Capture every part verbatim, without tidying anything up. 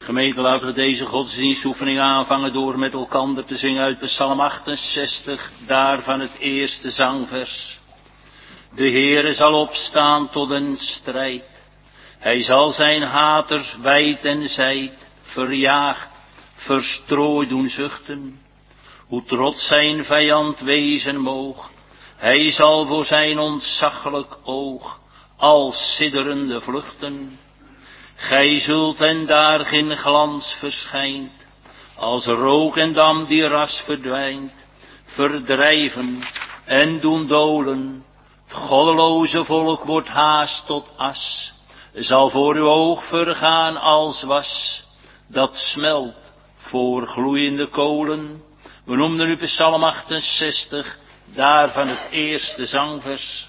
Gemeente, laten we deze godsdienstoefening aanvangen door met elkander te zingen uit Psalm achtenzestig, daarvan het eerste zangvers. De Heere zal opstaan tot een strijd. Hij zal zijn haters wijd en zijd, verjaagd, verstrooid doen zuchten. Hoe trots zijn vijand wezen moog, hij zal voor zijn ontzaglijk oog al sidderende vluchten. Gij zult en daar geen glans verschijnt, als rook en dam die ras verdwijnt, verdrijven en doen dolen. Het goddeloze volk wordt haast tot as, zal voor uw oog vergaan als was, dat smelt voor gloeiende kolen. We noemden nu Psalm achtenzestig, daarvan het eerste zangvers.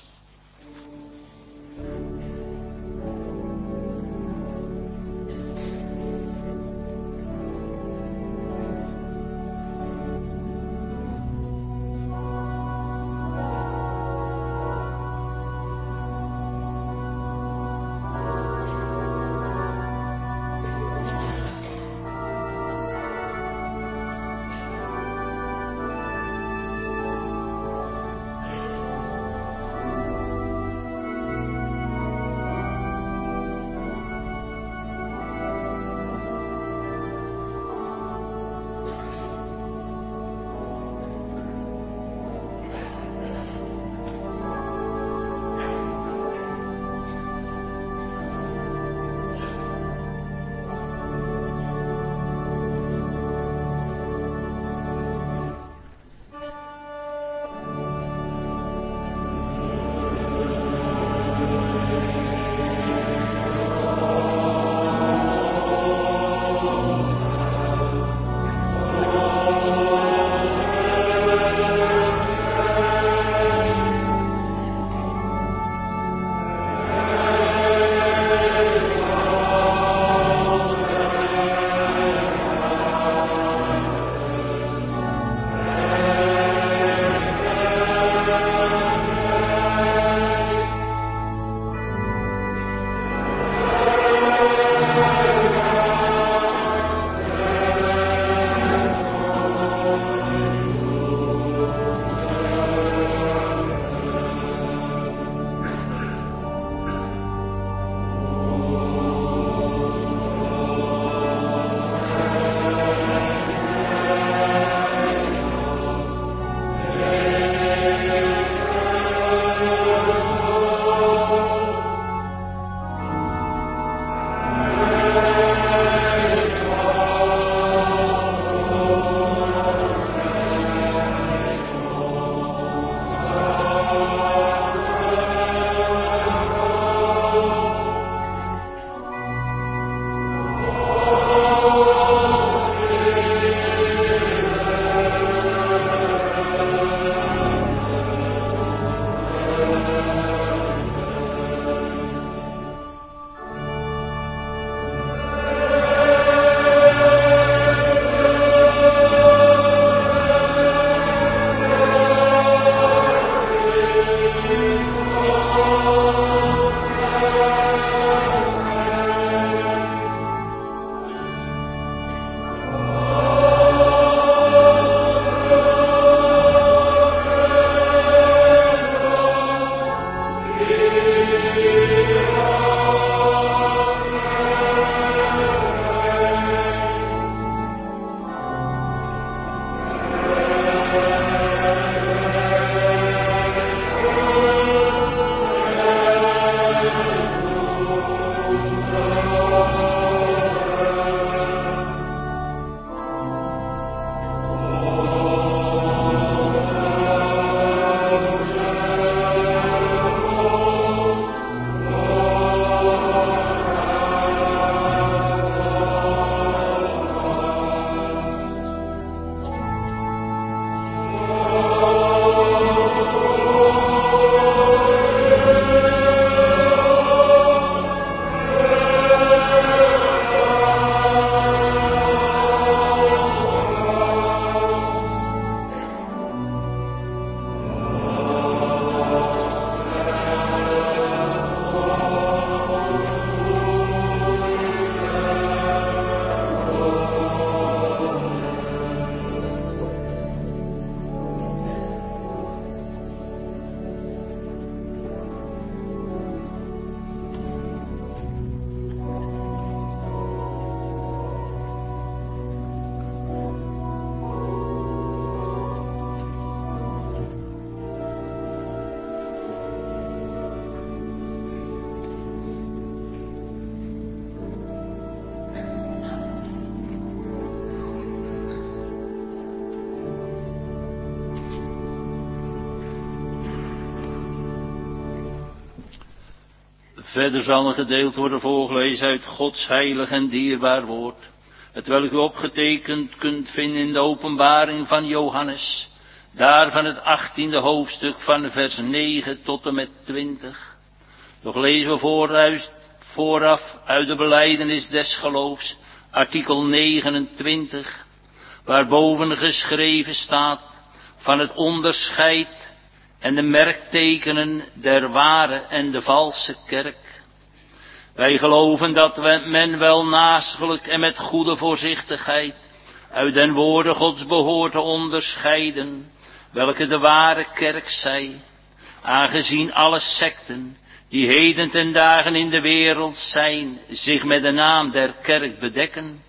Verder zal een gedeelte worden voorgelezen uit Gods heilig en dierbaar woord, hetwelk u opgetekend kunt vinden in de openbaring van Johannes, daar van het achttiende hoofdstuk van vers negen tot en met twintig. Doch lezen we vooruit, vooraf uit de belijdenis des geloofs, artikel negenentwintig, waarboven geschreven staat van het onderscheid en de merktekenen der ware en de valse kerk. Wij geloven dat men wel naastelijk en met goede voorzichtigheid uit den woorden Gods behoort te onderscheiden, welke de ware kerk zij, aangezien alle secten, die heden ten dagen in de wereld zijn, zich met de naam der kerk bedekken.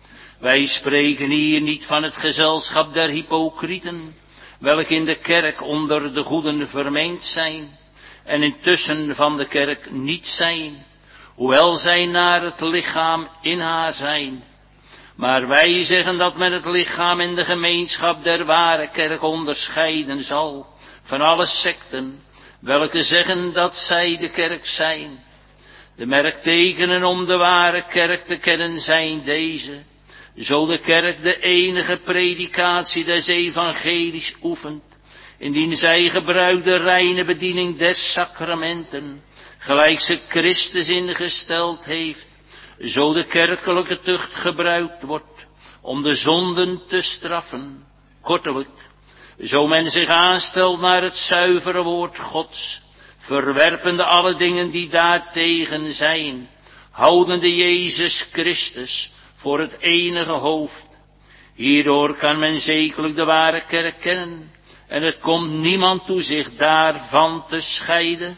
Wij spreken hier niet van het gezelschap der hypocrieten, welke in de kerk onder de goeden vermengd zijn, en intussen van de kerk niet zijn, hoewel zij naar het lichaam in haar zijn. Maar wij zeggen dat men het lichaam en de gemeenschap der ware kerk onderscheiden zal van alle secten, welke zeggen dat zij de kerk zijn. De merktekenen om de ware kerk te kennen zijn deze: zo de kerk de enige predikatie des evangelies oefent, indien zij gebruikt de reine bediening des sacramenten, gelijk ze Christus ingesteld heeft, zo de kerkelijke tucht gebruikt wordt om de zonden te straffen. Kortelijk, zo men zich aanstelt naar het zuivere woord Gods, verwerpende alle dingen die daartegen zijn, houdende Jezus Christus voor het enige hoofd. Hierdoor kan men zekerlijk de ware kerk kennen, en het komt niemand toe zich daarvan te scheiden.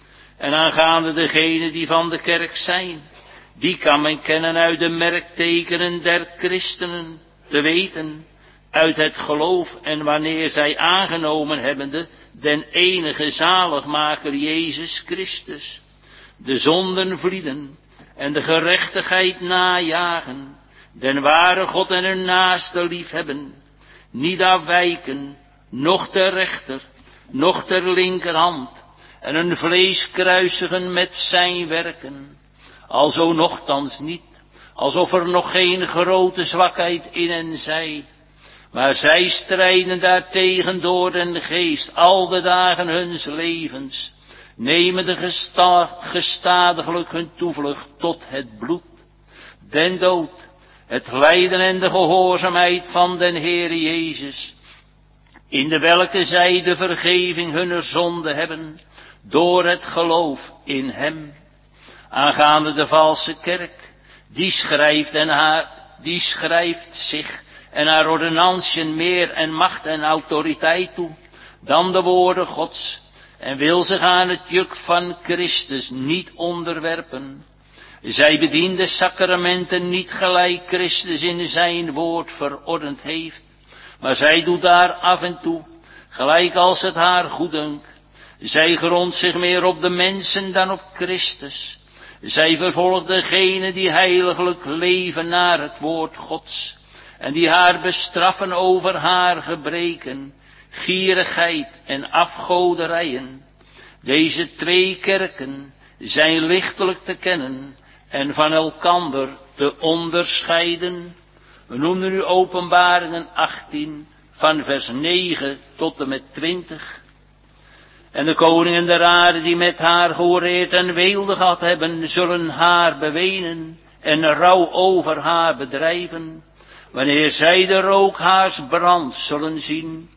En aangaande degenen die van de kerk zijn, die kan men kennen uit de merktekenen der christenen, te weten, uit het geloof en wanneer zij aangenomen hebbende den enige zaligmaker Jezus Christus, de zonden vlieden en de gerechtigheid najagen, den ware God en hun naaste liefhebben, niet afwijken, noch ter rechter, noch ter linkerhand, en hun vlees kruisigen met zijn werken, alzo nochtans niet, alsof er nog geen grote zwakheid in hen zij, maar zij strijden daartegen door den geest al de dagen huns levens, nemen de gesta gestadiglijk hun toevlucht tot het bloed, den dood, het lijden en de gehoorzaamheid van den Heere Jezus, in de welke zij de vergeving hunner zonde hebben, door het geloof in hem. Aangaande de valse kerk, die schrijft en haar, die schrijft zich en haar ordonnantiën meer en macht en autoriteit toe, dan de woorden Gods, en wil zich aan het juk van Christus niet onderwerpen. Zij bedient de sacramenten niet gelijk Christus in zijn woord verordend heeft, maar zij doet daar af en toe, gelijk als het haar goeddunkt. Zij grondt zich meer op de mensen dan op Christus. Zij vervolgt degenen die heiliglijk leven naar het woord Gods, en die haar bestraffen over haar gebreken, gierigheid en afgoderijen. Deze twee kerken zijn lichtelijk te kennen en van elkander te onderscheiden. We noemen nu Openbaringen achttien, van vers negen tot en met twintig. En de koningen der aarde die met haar gehoreerd en weelde gehad hebben, zullen haar bewenen en rouw over haar bedrijven, wanneer zij de rook haars brand zullen zien.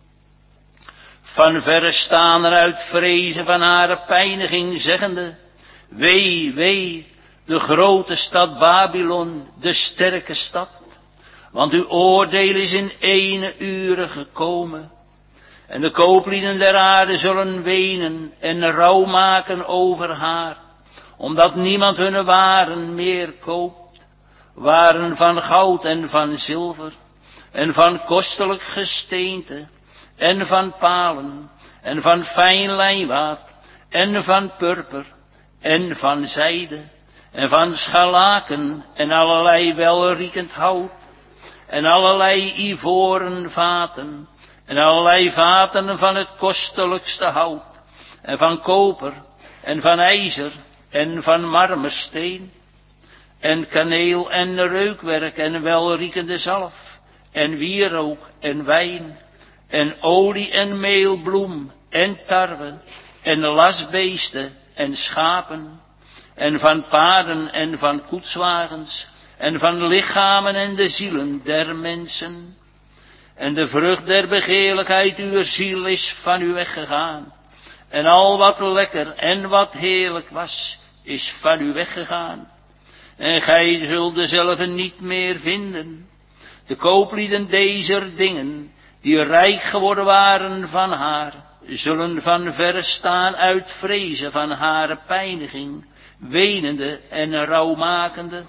Van verre staan er uit vrezen van haar pijniging, zeggende: wee, wee, de grote stad Babylon, de sterke stad, want uw oordeel is in ene uren gekomen. En de kooplieden der aarde zullen wenen en rouw maken over haar, omdat niemand hun waren meer koopt, waren van goud en van zilver, en van kostelijk gesteente, en van palen, en van fijn lijnwaad, en van purper, en van zijde, en van scharlaken, en allerlei welriekend hout, en allerlei ivoren vaten, en allerlei vaten van het kostelijkste hout, en van koper, en van ijzer, en van marmersteen, en kaneel en reukwerk en welriekende zalf, en wierook en wijn, en olie en meelbloem en tarwe, en lastbeesten en schapen, en van paarden en van koetswagens, en van lichamen en de zielen der mensen. En de vrucht der begeerlijkheid uw ziel is van u weggegaan. En al wat lekker en wat heerlijk was, is van u weggegaan. En gij zult dezelfde niet meer vinden. De kooplieden dezer dingen, die rijk geworden waren van haar, zullen van verre staan uit vrezen van hare pijniging, wenende en rouwmakende,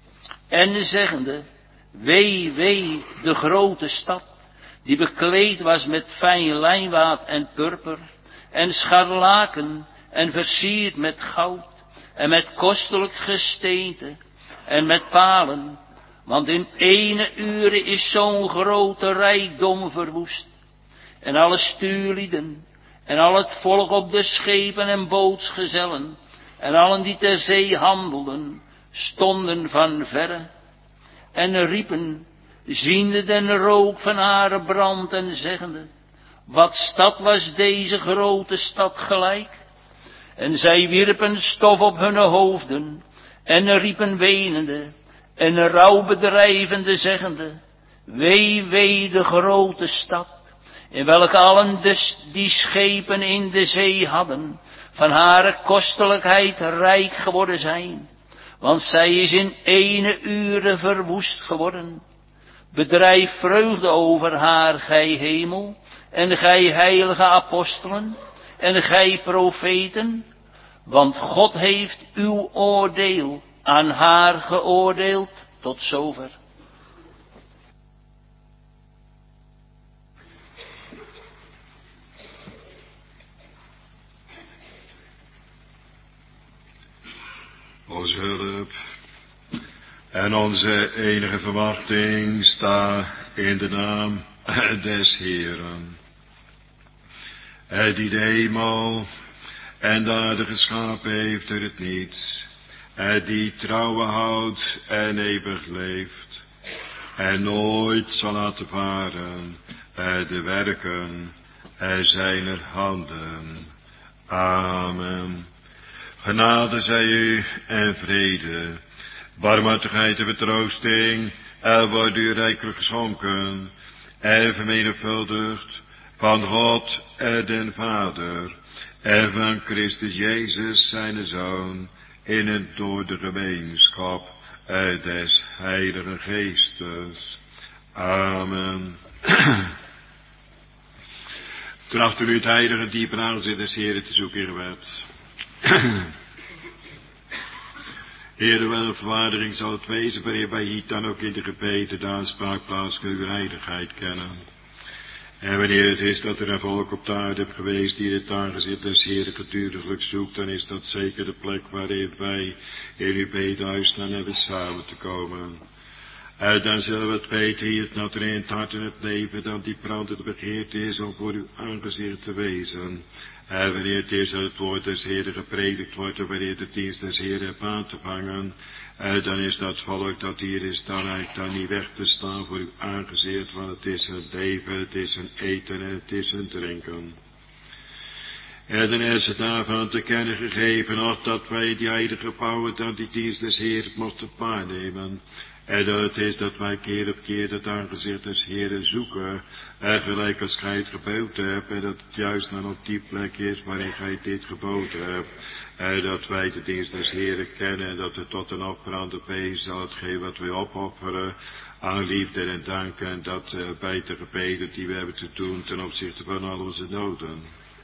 en zeggende, wee, wee, de grote stad, die bekleed was met fijn lijnwaad en purper, en scharlaken, en versierd met goud, en met kostelijk gesteente, en met palen, want in ene ure is zo'n grote rijkdom verwoest. En alle stuurlieden, en al het volk op de schepen en bootsgezellen, en allen die ter zee handelden, stonden van verre, en riepen, ziende den rook van hare brand, en zeggende, wat stad was deze grote stad gelijk? En zij wierpen stof op hun hoofden, en riepen wenende, en rouwbedrijvende zeggende, wee, wee, de grote stad, in welke allen dus die schepen in de zee hadden, van hare kostelijkheid rijk geworden zijn, want zij is in ene ure verwoest geworden. Bedrijf vreugde over haar, gij hemel, en gij heilige apostelen, en gij profeten, want God heeft uw oordeel aan haar geoordeeld. Tot zover. Onze hulp en onze enige verwachting sta in de naam des Heeren, die de hemel en de aarde geschapen heeft door het niets, die trouwe houdt en eeuwig leeft, en nooit zal laten varen de werken zijner handen. Amen. Genade zij u en vrede, barmhartigheid en vertroosting, er wordt u rijkelijk geschonken en vermenigvuldigd van God en den Vader en van Christus Jezus zijn Zoon, in en door de gemeenschap des Heiligen Geestes. Amen. Tracht u het heilige diepe aanzien des Heren te zoeken in gebed. Heere, wel verwaardering zal het wezen, wanneer wij hier dan ook in de gebeden de aanspraakplaats van uw heiligheid kennen. En wanneer het is dat er een volk op de aarde hebt geweest die het aangezicht des Heeren geduriglijk zoekt, dan is dat zeker de plek waarin wij in uw bedehuis staan hebben samen te komen. En dan zullen we het weten hier dat er in het hart en het leven dan die brandende begeerte is om voor uw aangezicht te wezen. En wanneer het is dat het woord des Heeren gepredikt wordt en wanneer de dienst des Heeren hebt aan te vangen, en dan is dat volk dat hier is dan eigenlijk dan niet weg te staan voor uw aangezicht, want het is een leven, het is een eten en het is een drinken. En dan is het daarvan te kennen gegeven, of dat wij die heilige bouwen dan die dienst des Heeren mochten waarnemen. En dat het is dat wij keer op keer het aangezicht des Heeren zoeken, en gelijk als gij het geboden hebt, en dat het juist dan op die plek is waarin gij dit geboden hebt, en dat wij de dienst des Heeren kennen, en dat het tot een offerande wezen zal hetgeen wat wij opofferen, aan liefde en dank, en dat uh, bij de gebeden die we hebben te doen ten opzichte van al onze noden.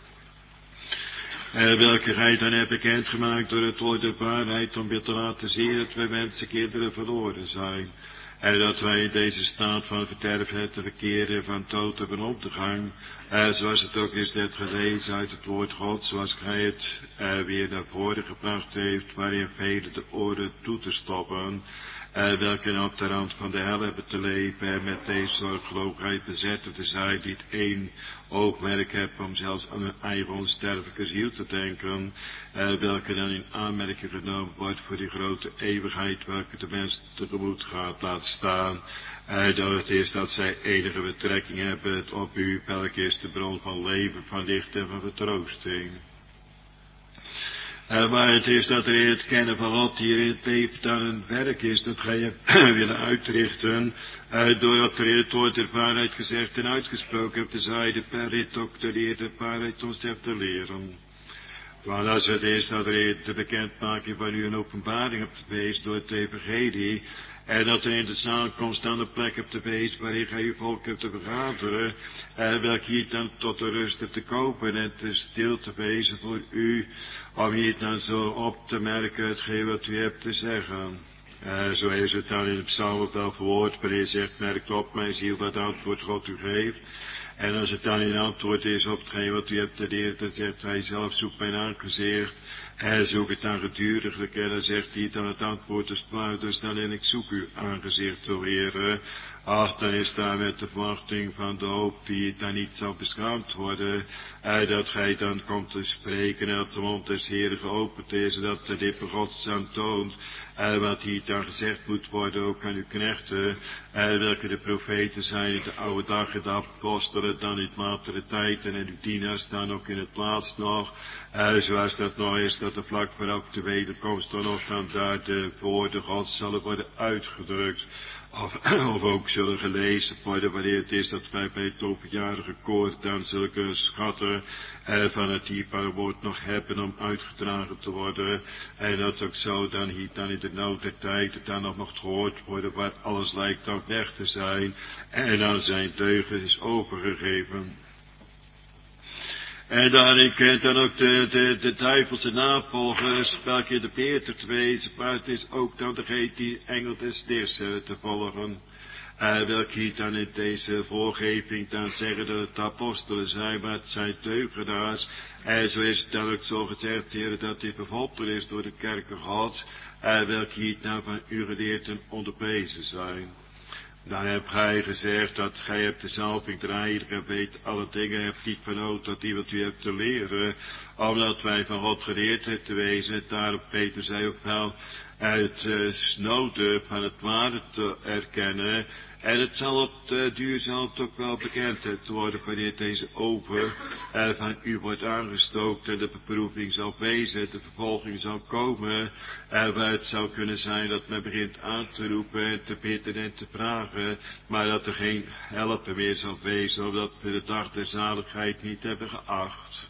En welke gij dan hebt bekendgemaakt door het woord der waarheid, om weer te laten zien dat wij mensenkinderen verloren zijn. En dat wij in deze staat van verderf te verkeren, van dood en van ondergang, en zoals het ook is net gelezen uit het woord God, zoals gij het uh, weer naar voren gebracht heeft, waarin velen de oren toe te stoppen, uh, welke op de rand van de hel hebben te leven en met deze zorgeloosheid bezetten te zijn, die het één oogmerk hebben om zelfs aan hun eigen onsterfelijke ziel te denken, uh, welke dan in aanmerking genomen wordt voor die grote eeuwigheid welke de mens tegemoet gaat laten staan. Uh, dat het is dat zij enige betrekking hebben op u, welke is de bron van leven, van licht en van vertroosting. Uh, maar het is dat er het kennen van wat hier in het leven dan een werk is, dat gij hebt willen uitrichten, uh, doordat er in het woord der waarheid gezegd en uitgesproken hebt, te zijde per rit ook de leer der waarheid ons hebt te leren. Want als het is dat er de bekendmaking van u een openbaring hebt geweest door het evangelie, en dat er in de samenkomst aan de plek hebt geweest waarin gij uw volk hebt te vergaderen, en welke hier dan tot de rust hebt te kopen en te stil te wezen voor u, om hier dan zo op te merken hetgeen wat u hebt te zeggen. Uh, zo is het dan in de psalm wel verwoord, waarin je zegt, merkt op mijn ziel wat antwoord God u geeft. En als het dan in antwoord is op hetgeen wat u hebt geleerd, dan zegt hij zelf, zoek mijn aangezicht. En zoek het dan geduriglijk. En dan zegt hij dan het antwoord is maar, dus dan en ik zoek uw aangezicht, o Heere. Ach, dan is daar met de verwachting van de hoop die dan niet zal beschaamd worden. En dat gij dan komt te spreken en dat de mond des Heeren geopend is en dat de lippen Gods aantoont. En wat hier dan gezegd moet worden ook aan uw knechten. En welke de profeten zijn in de oude dag en de apostelen dan in het latere tijd en uw dienaars dan ook in het laatst nog. En zoals dat nog is dat er vlak voorop de wederkomst dan nog dan daar de woorden Gods zullen worden uitgedrukt. Of, of ook zullen gelezen worden wanneer het is dat wij bij het overjarige koor dan zulke schatten eh, van het dierbare woord nog hebben om uitgedragen te worden. En dat ook zo dan hier dan in de nood der tijd dan nog mocht gehoord worden waar alles lijkt dan weg te zijn en aan zijn deugen is overgegeven. En daarin kent dan ook de, de, de duivelse navolgers, welke de beter te wezen, maar het is ook dan degene die engel des Heers te volgen. Uh, welke hier dan in deze voorgeving dan zeggen dat het apostelen zijn, maar het zijn teugenaars. En zo is het dan ook zo gezegd, Heer, dat dit bevolkt is door de kerken Gods, uh, welke hier dan van u geleerd en onderwezen zijn. Dan hebt gij gezegd dat gij hebt de zalving der heiligen weet alle dingen hebt niet van nood dat die wat u hebt te leren, omdat wij van God geleerd hebben te wezen. Daarop Peter zei ook wel uit uh, snode van het ware te erkennen. En het zal op de duur zal het ook wel bekend worden wanneer deze oven uh, van u wordt aangestookt en de beproeving zal wezen, de vervolging zal komen. Uh, waar het zou kunnen zijn dat men begint aan te roepen en te bidden en te vragen, maar dat er geen helpen meer zal wezen, omdat we de dag der zaligheid niet hebben geacht.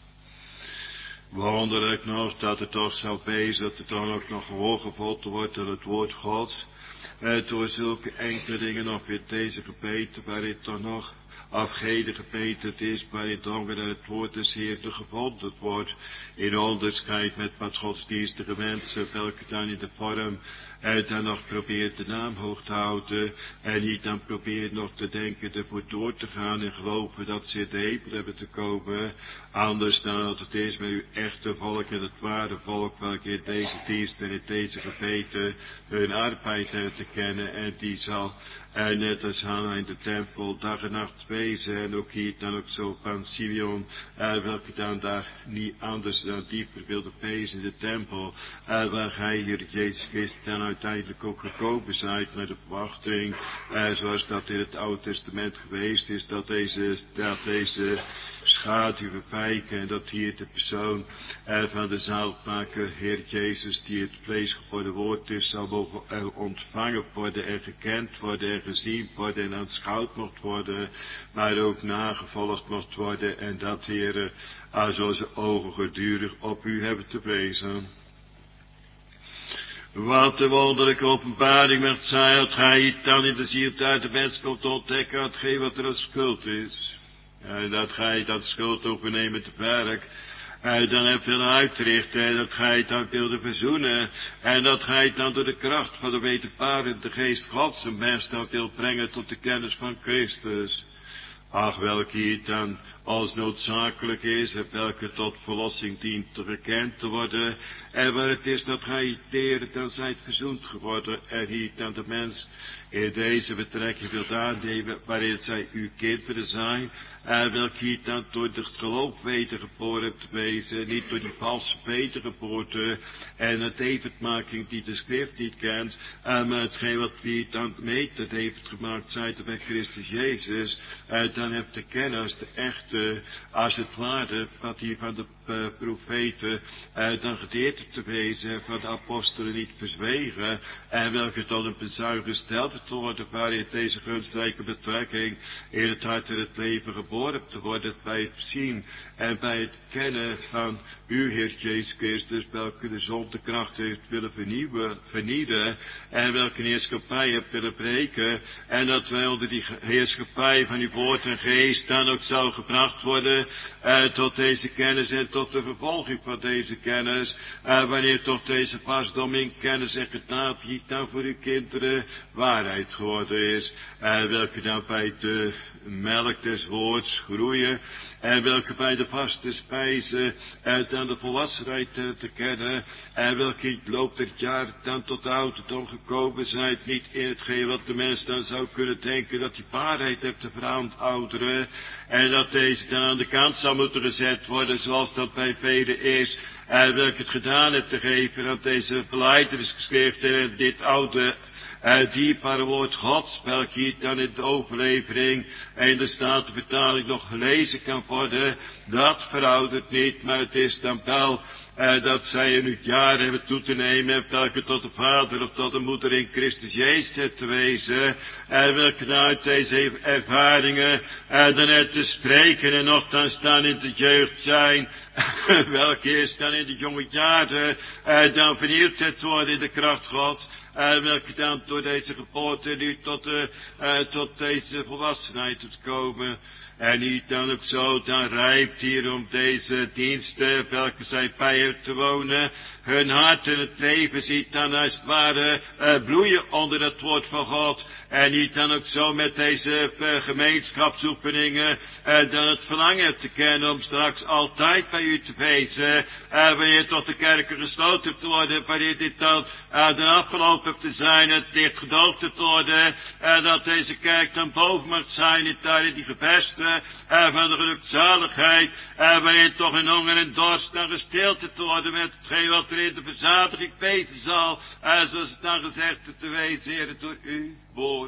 Wonderlijk nog dat het toch zou wezen dat het dan ook nog gehoor gevolgd wordt aan het woord Gods. Uh, door zulke enkele dingen nog weer deze gebeten, waarin toch nog afgede gebeten het is, waarin toch weer het woord des Heeren gevonden wordt, in onderscheid met wat godsdienstige mensen, welke dan in de vorm uh, dan nog probeert de naam hoog te houden, en niet dan probeert nog te denken ervoor door te gaan en geloven dat ze in de hemel hebben te komen, anders dan dat het is met uw echte volk en het ware volk, welke in deze dienst en in deze gebeten hun arbeid hebben te kennen, en die zal en net als Hanna in de tempel dag en nacht wezen. En ook hier dan ook zo van Simeon, uh, welke dan daar niet anders dan dieper wilde wezen in de tempel. Uh, waar gij hier Jezus Christus dan uiteindelijk ook gekomen zijt met de verwachting. Uh, zoals dat in het Oude Testament geweest is. Dat deze, dat deze schaduwen wijken. En dat hier de persoon uh, van de zaligmaker Heer Jezus, die het vlees geworden woord is, zal mogen uh, ontvangen worden en gekend worden en gezien worden en aanschouwd mocht worden, maar ook nagevolgd mocht worden, en dat, Heere, als onze ogen gedurig op u hebben te wezen. Wat de wonderlijke openbaring werd zij, dat gij dan in de ziel uit de mens komt ontdekken, hetgeen wat er als schuld is. En dat gij dat schuld overnemen te werk, en dan hebt willen uitrichten, en dat gij het dan wilde verzoenen, en dat gij het dan door de kracht van de wederbarende geest Gods een mens dan wilt brengen tot de kennis van Christus. Ach, welke hier dan als noodzakelijk is, en welke tot verlossing dient te gekend te worden, en waar het is dat gij deren dan zijt verzoend geworden, en hier dan de mens in deze betrekking wilt aannemen, waarin zij uw kinderen zijn, en welke hier dan door het geloof wedergeboren te wezen, niet door die valse wedergeboorte, en het evenmaking die de schrift niet kent, en maar hetgeen wat wie dan mee te heeft gemaakt zijt bij Christus Jezus, en dan hebt de kennis, de echte, als het ware, wat hier van de uh, profeten, uh, dan gedeelte te wezen, van de apostelen niet verzwegen, en welke tot een bezuin gesteld te worden, waarin deze gunstrijke betrekking in het hart en het leven geboren te worden, bij het zien en bij het kennen van uw Heer Jezus Christus, welke de zondekracht heeft willen vernieuwen, vernielen, en welke heerschappij hebt willen breken, en dat wij onder die heerschappij van uw woord en geest dan ook zou gebracht worden, uh, tot deze kennis en tot de vervolging van deze kennis, uh, wanneer toch deze pasdom in kennis en genade hier dan voor uw kinderen waarheid geworden is, en welke dan bij de melk des woords groeien, en welke bij de vaste spijze uh, dan de volwassenheid uh, te kennen, en welke in het loop der jaren dan tot de ouderdom gekomen zijn, niet in hetgeen wat de mens dan zou kunnen denken, dat die waarheid heeft te verouderen, en dat deze dan aan de kant zou moeten gezet worden, zoals dat bij velen is, en welke het gedaan heeft te geven aan deze belijdenisgeschriften en dit oude Uh, dierbare woord Gods, welke hier dan in de overlevering en in de Statenvertaling nog gelezen kan worden, dat veroudert niet, maar het is dan wel uh, dat zij in het jaar hebben toe te nemen, en welke tot de vader of tot de moeder in Christus Jezus heeft te wezen, en welke uit deze ervaringen uh, dan het te spreken en nogthans dan in de jeugd zijn, welke is dan in de jonge jaren uh, dan vernieuwd heeft worden in de kracht Gods, Uh, welke dan door deze geboorte nu tot, uh, uh, tot deze volwassenheid te komen. En niet dan ook zo, dan rijpt hier om deze diensten, welke zij bij hem te wonen, hun hart en het leven ziet dan als het ware uh, bloeien onder het woord van God. En niet dan ook zo met deze uh, gemeenschapsoefeningen, uh, dan het verlangen te kennen om straks altijd bij u te wezen, uh, wanneer tot de kerken gesloten hebt te worden, wanneer dit dan uh, dan afgelopen hebt te zijn, het dicht gedoofd te worden, uh, dat deze kerk dan boven mag zijn in tijden die gebesten, uh, van de gelukzaligheid, uh, wanneer toch in honger en dorst dan gestild te worden met hetgeen wat er in de verzadiging wezen zal, uh, zoals het dan gezegd te wezen, Heer, door uw woord.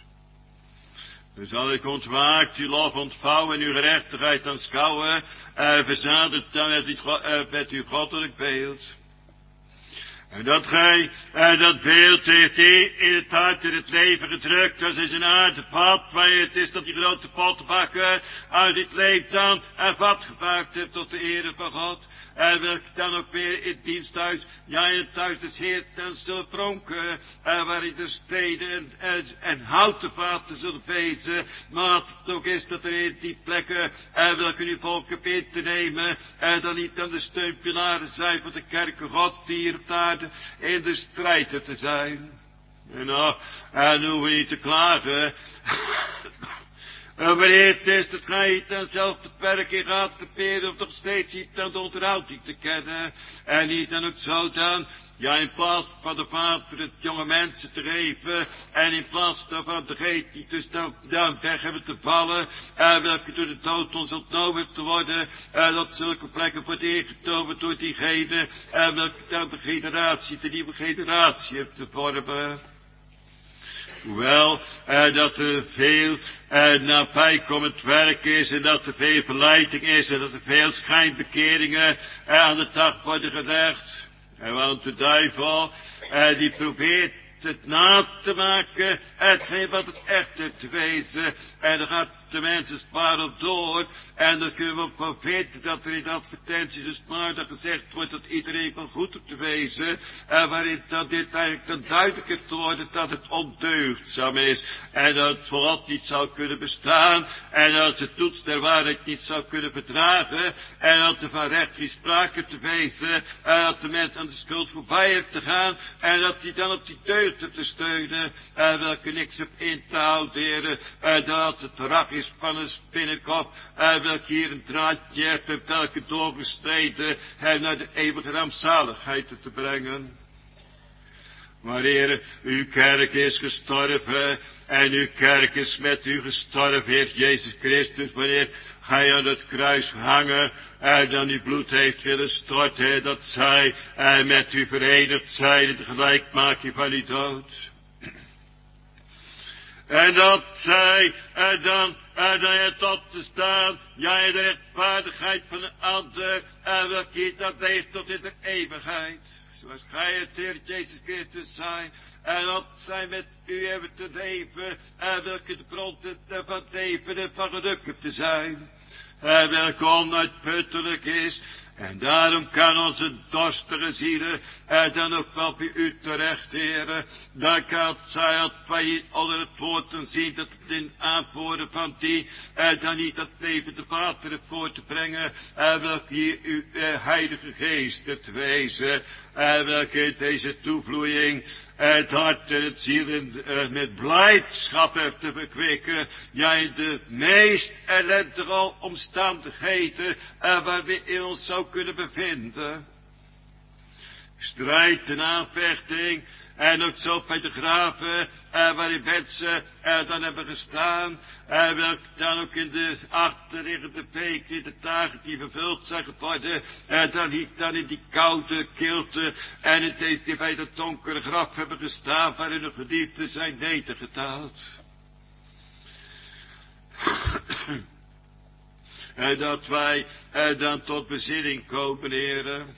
Dan zal ik ontwaakt uw lof ontvouwen en uw gerechtigheid aanschouwen, uh, verzadigd dan met, uh, met uw goddelijk beeld. En dat gij, uh, dat beeld heeft hij in het hart en het leven gedrukt, als is een aardevat, waar het is dat die grote pottenbakker uit dit leed dan een vat gemaakt heeft tot de ere van God. En welke dan ook weer in het diensthuis, ja in het thuis des Heer dan zullen pronken, uh, waarin de steden en, en, en houten vaten zullen wezen, maar het ook is dat er in die plekken, uh, welke uw volk op in te nemen, uh, dan niet dan de steunpilaren zijn van de kerken God, die hier op de aarde in de strijd te zijn. En nou, en hoeven we niet te klagen. En wanneer het is dat gij dan zelf het werk in gaat te peren, of toch steeds niet dan de onderhouding te kennen. En niet dan ook zo dan, ja in plaats van de vader het jonge mensen te geven, en in plaats daarvan degene die dus dan, dan weg hebben te vallen, en welke door de dood ons ontnomen te worden, en dat zulke plekken wordt ingetomen door diegene, en welke dan de generatie, de nieuwe generatie heeft te vormen. Hoewel uh, dat er veel uh, nabijkomend werk is en dat er veel verleiding is en dat er veel schijnbekeringen uh, aan de dag worden gelegd. En want de duivel uh, die probeert het na te maken, hetgeen wat het echt heeft te wezen. En dan gaat de mensen spaar op door. En dan kunnen we van weten dat er in de advertenties dus maar dat gezegd wordt dat iedereen van goed op te wezen. En waarin dat dit eigenlijk dan duidelijk heeft te worden dat het ondeugdzaam is. En dat het voor God niet zou kunnen bestaan. En dat de toets der waarheid niet zou kunnen bedragen. En dat er van recht geen sprake te wezen. En dat de mens aan de schuld voorbij heeft te gaan. En dat hij dan op die deugd heeft te steunen. En welke niks op in te houden, heren. En dat het rak is is van een spinnenkop, en welk hier een draadje hebt, en welke doorgestreden, hem naar de eeuwige rampzaligheid te brengen. Maar Heer, uw kerk is gestorven, en uw kerk is met u gestorven, Heer Jezus Christus, wanneer gij aan het kruis hangen, en dan uw bloed heeft willen storten, dat zij en met u verenigd zijn in de gelijkmaking van uw dood. En dat zij, en dan, en dan het op te staan, ja, de rechtvaardigheid van een ander, en welke dat heeft tot in de eeuwigheid. Zoals gij het Heer Jezus Christus zijn, en dat zij met u hebben te leven, en welke de bron van leven en van geluk te zijn. En welke onuitputtelijk is, en daarom kan onze dorstige zielen, en dan ook wel bij u terecht, Heer. Dan kan zij dat wij hier onder het woord zien, dat het in aanvoeren van die, en dan niet dat levende water voor te brengen, en welke hier uw eh, heilige geest het wezen, en welke deze toevloeiing, het hart en het ziel in, uh, met blijdschap heeft te bekwekken, ja, in de meest ellendige omstandigheden, uh, waar we in ons zou kunnen bevinden. Strijd en aanvechting, en ook zo bij de graven, uh, waarin mensen uh, dan hebben gestaan, en welk dan ook in de achterliggende weken, in de dagen die vervuld zijn geworden, en dan niet dan in die koude kilte, en in deze die bij dat donkere graf hebben gestaan, waarin de geliefden zijn nedergedaald. En dat wij uh, dan tot bezinning komen, heren.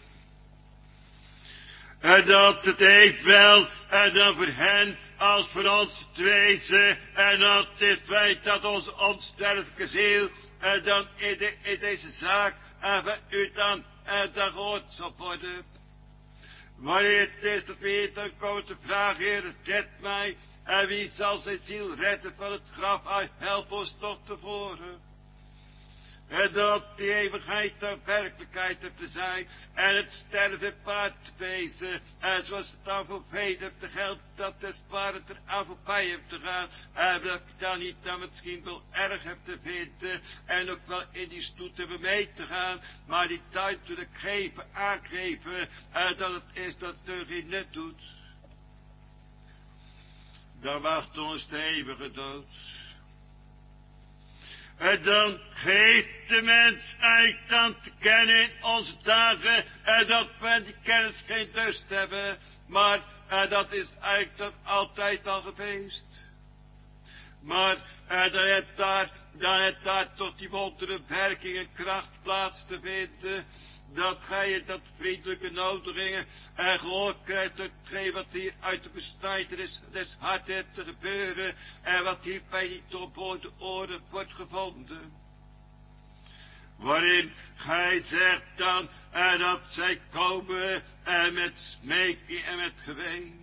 En dat het evenwel, en dan voor hen als voor ons wezen, en dat het feit dat onze onsterfelijke ziel, en dan in, de, in deze zaak, en van u dan, en dan gehoord zal worden. Wanneer het is dat we hier dan komen te vragen, Heer, red mij, en wie zal zijn ziel redden van het graf uit, help ons toch tevoren. En dat die eeuwigheid de werkelijkheid heeft te zijn. En het sterven paard te wezen. En zoals het aan voorbij heeft te gelden. Dat de sparen er aan voorbij heeft te gaan. En dat ik dan niet dan misschien wel erg heb te vinden. En ook wel in die stoet hebben mee te gaan. Maar die duidelijk geven, aangeven. En dat het is dat het er geen nut doet. Dan wacht ons de eeuwige dood. En dan geeft de mens eigenlijk dan te kennen in onze dagen, en dat we die kennis geen lust hebben, maar en dat is eigenlijk dan altijd al geweest. Maar en dan heeft daar, dan heeft daar tot die wondere werking en kracht plaats te vinden, dat gij dat vriendelijke nodigingen en gehoor krijgt uit hetgeen wat hier uit de besnijdenis des harten heeft te gebeuren en wat hier bij die doorboorde oren wordt gevonden. Waarin gij zegt dan en dat zij komen en met smeking en met geween.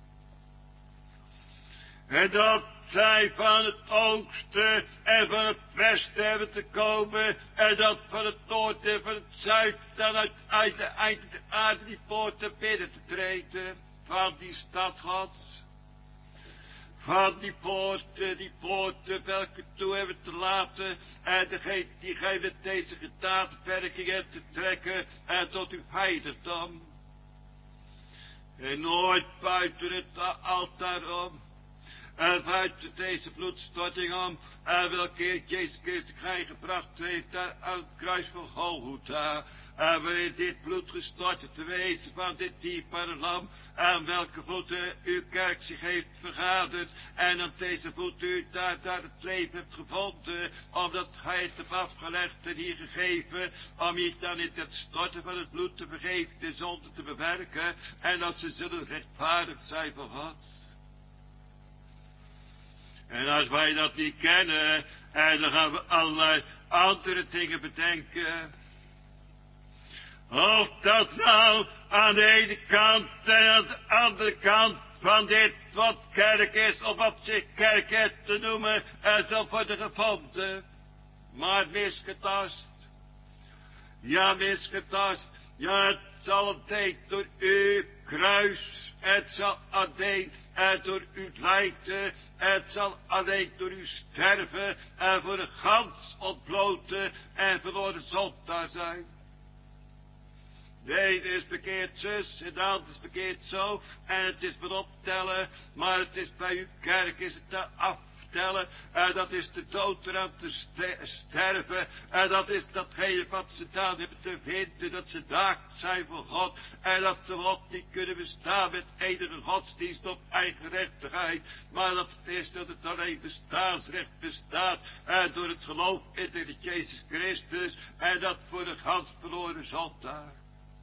En dat zij van het oosten en van het westen hebben te komen. En dat van het noorden en van het zuiden dan uit, uit de eind de aarde die poorten binnen te treden. Van die stad Gods. Van die poorten, die poorten welke toe hebben te laten. En degene die gij met deze gedaadwerking hebt te trekken. En tot uw heiligdom. En nooit buiten het altaar om. En buiten deze bloedstorting om, en welke Heer Jezus Christus gij gebracht heeft daar aan het kruis van Golgotha. En waarin dit bloed gestort te wezen van dit dierbare lam, aan welke voeten uw kerk zich heeft vergaderd. En aan deze voeten u daar, daar het leven hebt gevonden, omdat gij het hebt afgelegd en hier gegeven, om je dan in het storten van het bloed te vergeven, de zonde te bewerken, en dat ze zullen rechtvaardig zijn voor God. En als wij dat niet kennen, en dan gaan we allerlei andere dingen bedenken. Of dat nou aan de ene kant en aan de andere kant van dit wat kerk is, of wat zich kerk heeft te noemen, en zal worden gevonden. Maar misgetast. Ja, misgetast. Ja, het zal het door uw kruis het zal alleen en door uw lijden, het zal alleen door uw sterven en voor de gans ontbloten en verloren zondaar zijn. De ene is bekeerd zus, en de ander is bekeerd zo, en het is maar optellen, maar het is bij uw kerk, is het te aftellen, en dat is de dood eraan te sterven, en dat is datgene wat ze gedaan hebben te vinden, dat ze naakt zijn voor God, en dat ze God niet kunnen bestaan met enige godsdienst op eigen rechtigheid, maar dat het is dat het alleen bestaansrecht bestaat, en door het geloof in de Jezus Christus, en dat voor de gans verloren zondaar.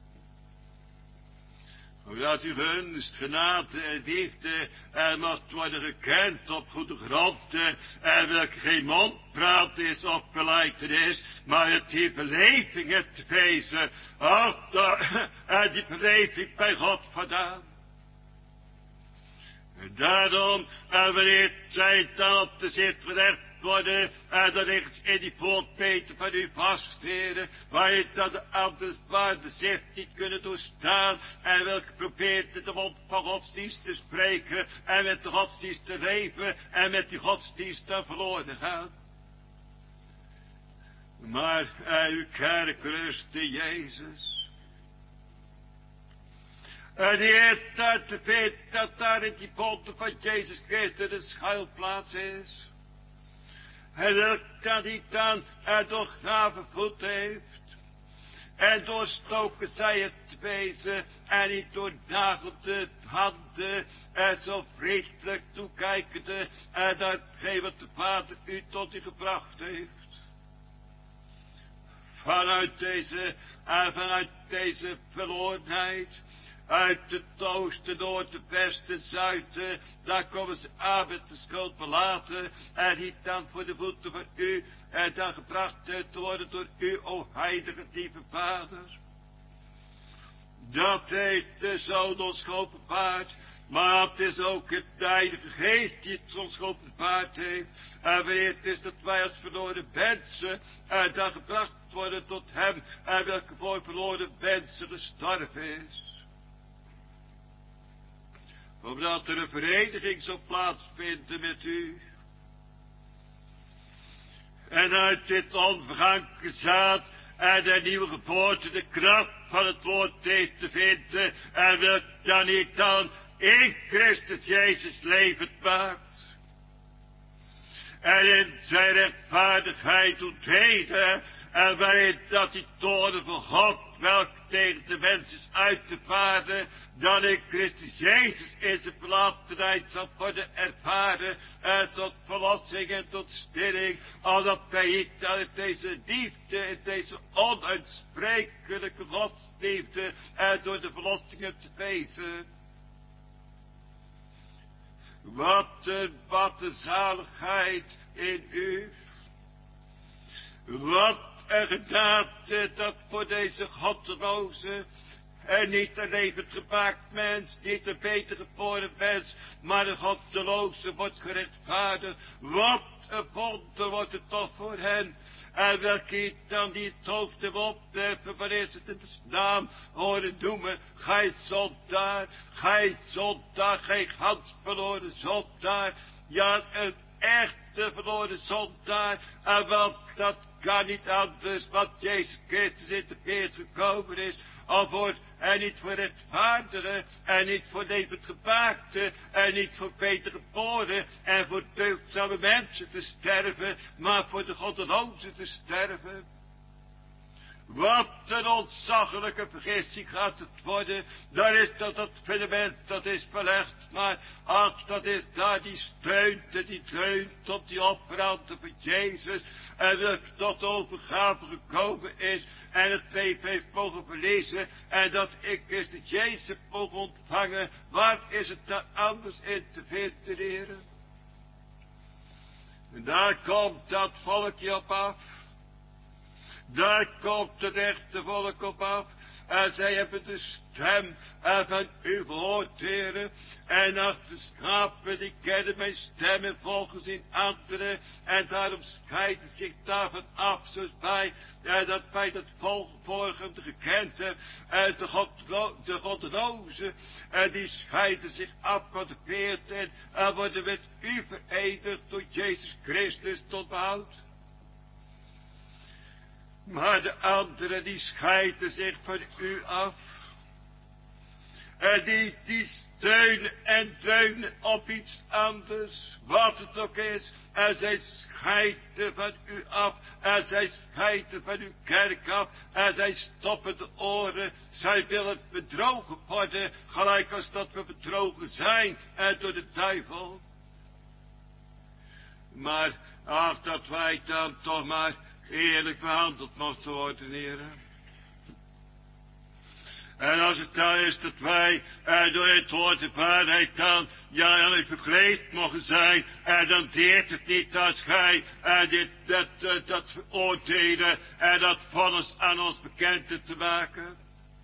Omdat uw gunst, genade en liefde er mocht worden gekend op goede grond, en welke geen mondpraat is of gelijkenis, maar het die beleving hebt wezen, en die beleving bij God vandaan. En daarom, en wanneer zij dan op de zit gelegd worden, en dan ligt in die pootpeten van uw vastheren, waar je dan de anders waar de zicht niet kunnen doorstaan, en welke probeert de mond van godsdienst te spreken, en met de godsdienst te leven, en met die godsdienst dan verloren gaan. Maar uh, uw kerk rust in Jezus. En die heeft uit de weet dat daar in die poten van Jezus Christus een schuilplaats is. En dat dat hij dan er door graven voet heeft. En doorstoken zij het wezen. En niet door nagelde handen. En zo vriendelijk toekijkende. En datgene wat de Vader u tot u gebracht heeft. Vanuit deze, en vanuit deze verlorenheid. Uit het oosten, noorden, westen, zuiden, daar komen ze aan met de schuld belaten, en niet dan voor de voeten van u, en dan gebracht te worden door u, o heilige lieve Vader. Dat heeft de Zoon ons geopenbaard, maar het is ook het heilige Geest die het ons geopenbaard heeft, en wanneer het is dat wij als verloren mensen, en dan gebracht worden tot hem, en welke voor verloren mensen gestorven is. Omdat er een vereniging zal plaatsvinden met u. En uit dit onvergankelijke zaad en de nieuwe geboorte de kracht van het woord heeft te vinden. En wil dan niet dan in Christus Jezus levend maakt. En in zijn rechtvaardigheid doet heden. En waarin dat die toorn van God, welk tegen de mens is uit te vaarden, dan in Christus Jezus in zijn verlatenheid zal worden ervaren, en tot verlossing en tot stilling, omdat wij hier in deze liefde, in deze onuitsprekelijke godsliefde, en door de verlossingen te wezen. Wat een, wat een zaligheid in u. Wat een genade dat voor deze goddeloze en niet een levend gemaakt mens, niet een beter geboren mens, maar een goddeloze wordt gerechtvaardigd. Wat een wonder wordt het toch voor hen. En welke dan die het hoofd hebben opteffen, wanneer ze het in de naam horen noemen, gij zondaar, gij zondaar, gij gans verloren zondaar, ja, een echte verloren zondaar, en wel dat kan niet anders, wat Jezus Christus in de wereld gekomen is, al voor, en niet voor rechtvaardigen, en niet voor levend gemaakte, en niet voor beter geboren, en voor deugdzame mensen te sterven, maar voor de goddelozen te sterven. Wat een ontzaglijke vergissing gaat het worden. Dan is dat dat fundament, dat is verlegd. Maar ach, dat is daar die steunt, die dreunt op die offeranden van Jezus. En dat tot overgave gekomen is. En het leven heeft mogen verliezen. En dat ik Christus Jezus heb mogen ontvangen. Waar is het daar anders in te vinden, heren? En daar komt dat volkje op af. Daar komt het echte volk op af. En zij hebben de stem en van u gehoord, Heere. En als de schapen die kennen mijn stem en volgen zijn andere. En daarom scheiden zich daarvan af, zoals wij, ja, dat wij dat vorige gekend hebben. En de, God, de goddelozen, en die scheiden zich af van de veertien. En worden met u verenigd door Jezus Christus tot behoud. Maar de anderen die scheiden zich van u af. En die, die steunen en dreunen op iets anders. Wat het ook is. En zij scheiden van u af. En zij scheiden van uw kerk af. En zij stoppen de oren. Zij willen bedrogen worden. Gelijk als dat we bedrogen zijn. En door de duivel. Maar ach, dat wij dan toch maar eerlijk behandeld mochten worden, heren. En als het dan is dat wij eh, door het woord de waarheid dan, ja, dan even verkleed mogen zijn, en dan deert het niet als gij eh, dit, dat, uh, dat veroordelen en dat vonnis aan ons bekend te maken.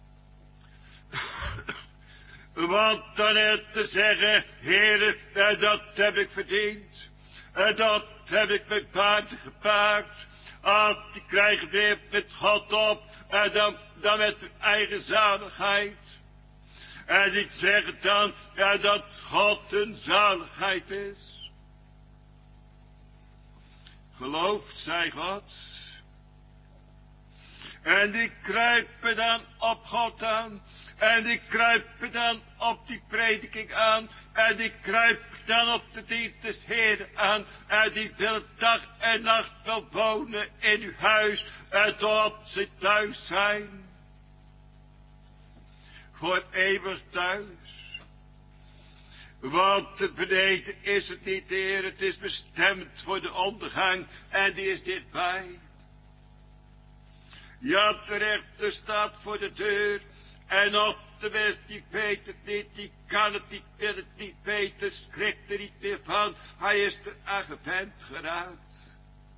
Want dan is te zeggen, heren, eh, dat heb ik verdiend, en dat heb ik met paarden gepaard. Ah, die krijgen weer met God op. En dan, dan met hun eigen zaligheid. En die zeggen dan, ja, dat God een zaligheid is. Gelooft zij God. En die kruipen dan op God aan. En die kruipen dan op die prediking aan. En die kruipen dan op de dienst des Heeren aan. En die willen dag en nacht wel wonen in uw huis. En tot ze thuis zijn. Voor eeuwig thuis. Want het beneden is het niet, Heer. Het is bestemd voor de ondergang. En die is dichtbij. Ja, de rechter staat voor de deur. En op de mens die weet het niet, die kan het niet, wil het niet weten, schrikt er niet meer van. Hij is er aan gewend geraakt.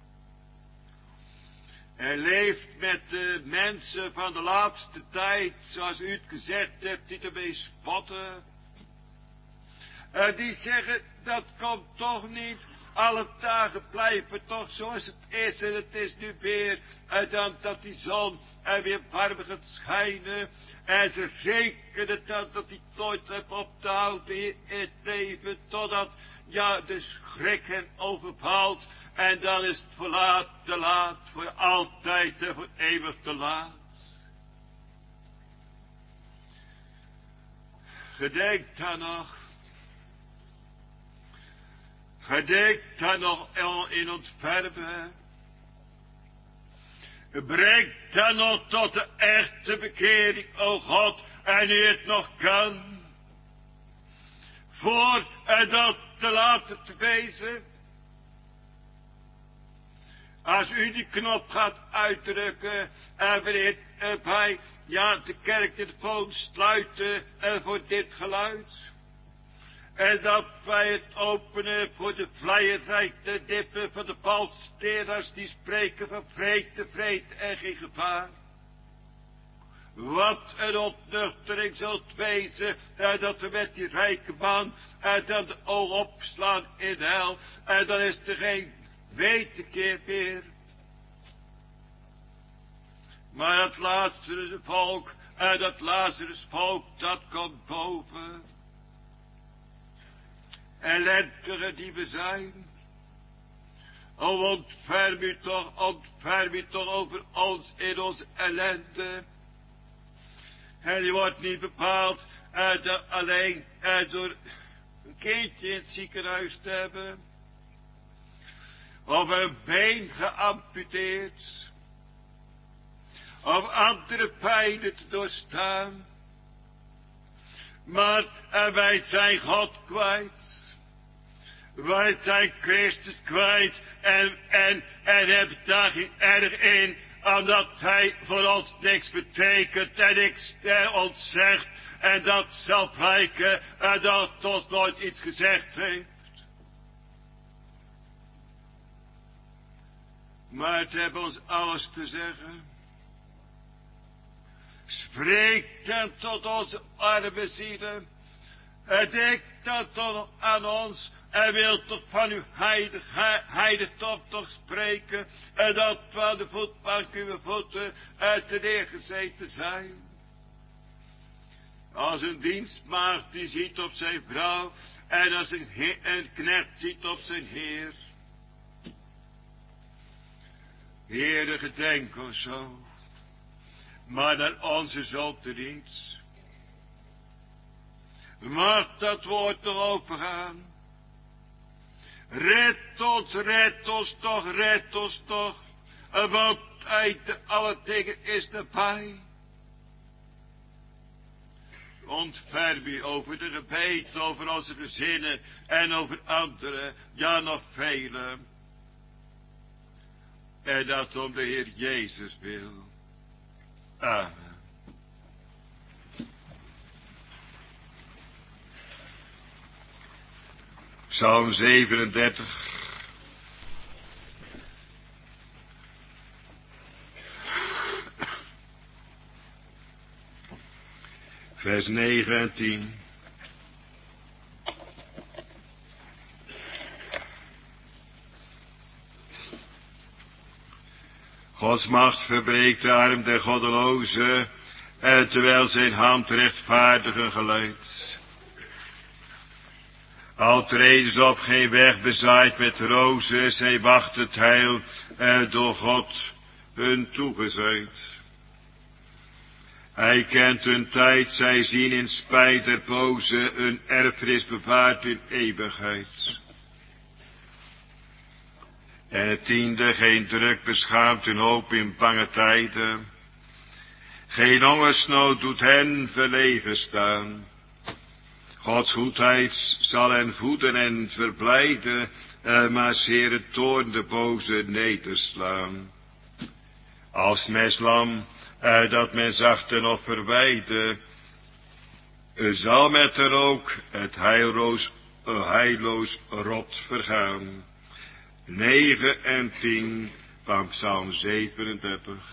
Hij leeft met de mensen van de laatste tijd, zoals u het gezegd hebt, die ermee spotten. En die zeggen, dat komt toch niet. Alle dagen blijven toch zoals het is. En het is nu weer. En dan dat die zon en weer warm gaat schijnen. En ze rekenen dan dat die nooit heeft op te houden in het leven. Totdat, ja, de schrik hen overvalt. En dan is het voor laat, te laat. Voor altijd en voor eeuwig te laat. Gedenk dan nog. Gedenk dan nog in ontfermen. Breng dan nog tot de echte bekering, o God, en u het nog kan. Voor en dat te laten te wezen. Als u die knop gaat uitdrukken en wanneer wij, ja, de kerktelefoon sluiten en voor dit geluid. En dat wij het openen voor de vleierij te dippen van de valsteerders die spreken van vrede, vrede en geen gevaar. Wat een opnuchtering zult wezen, en dat we met die rijke man en dan de oog opslaan in de hel. En dan is er geen wetenkeer meer. Maar dat Lazarus volk, en dat Lazarus volk, dat komt boven. Ellendigen die we zijn. O, ontferm u toch, ontferm u toch over ons in onze ellende. En die wordt niet bepaald uh, de, alleen uh, door een kindje in het ziekenhuis te hebben. Of een been geamputeerd. Of andere pijnen te doorstaan. Maar uh, wij zijn God kwijt. Wij zijn Christus kwijt en, en, en hebben daar geen erg in, omdat hij voor ons niks betekent en niks eh, ons zegt. En dat zal blijken en dat ons nooit iets gezegd heeft. Maar het heeft ons alles te zeggen. Spreek dan tot onze arme zielen. Denk dan toch aan ons. En wil toch van uw heilig, heiligdom toch spreken. En dat we aan de voetbank uw voeten uit de neergezeten zijn. Als een dienstmaagd die ziet op zijn vrouw. En als een, he- een knecht ziet op zijn heer. Heere, gedenk ons zo. Maar naar onze zolderdienst. Mag dat woord toch overgaan. Red ons, red ons toch, red ons toch. Want uit alle dingen is nabij. Ontferm u over de gebeden, over onze gezinnen en over anderen, ja nog vele. En dat om de Heer Jezus wil. Amen. Psalm zevenendertig. Vers negen en tien. Gods macht verbreekt de arm der goddeloze, en terwijl zijn hand rechtvaardigen geleidt. Al treden ze op geen weg bezaaid met rozen, zij wachten het heil en door God hun toegezegd. Hij kent hun tijd, zij zien in spijt der boze, hun erfenis bewaard in eeuwigheid. En het tiende, geen druk beschaamt hun hoop in bange tijden. Geen hongersnood doet hen verlegen staan. Gods goedheid zal hen voeden en verblijden, maar zeer het toorn de boze nederslaan. Als meslam, dat men zacht en of verwijde, zal met er ook het heilloos, heilloos rot vergaan. negen en tien van Psalm zevenendertig.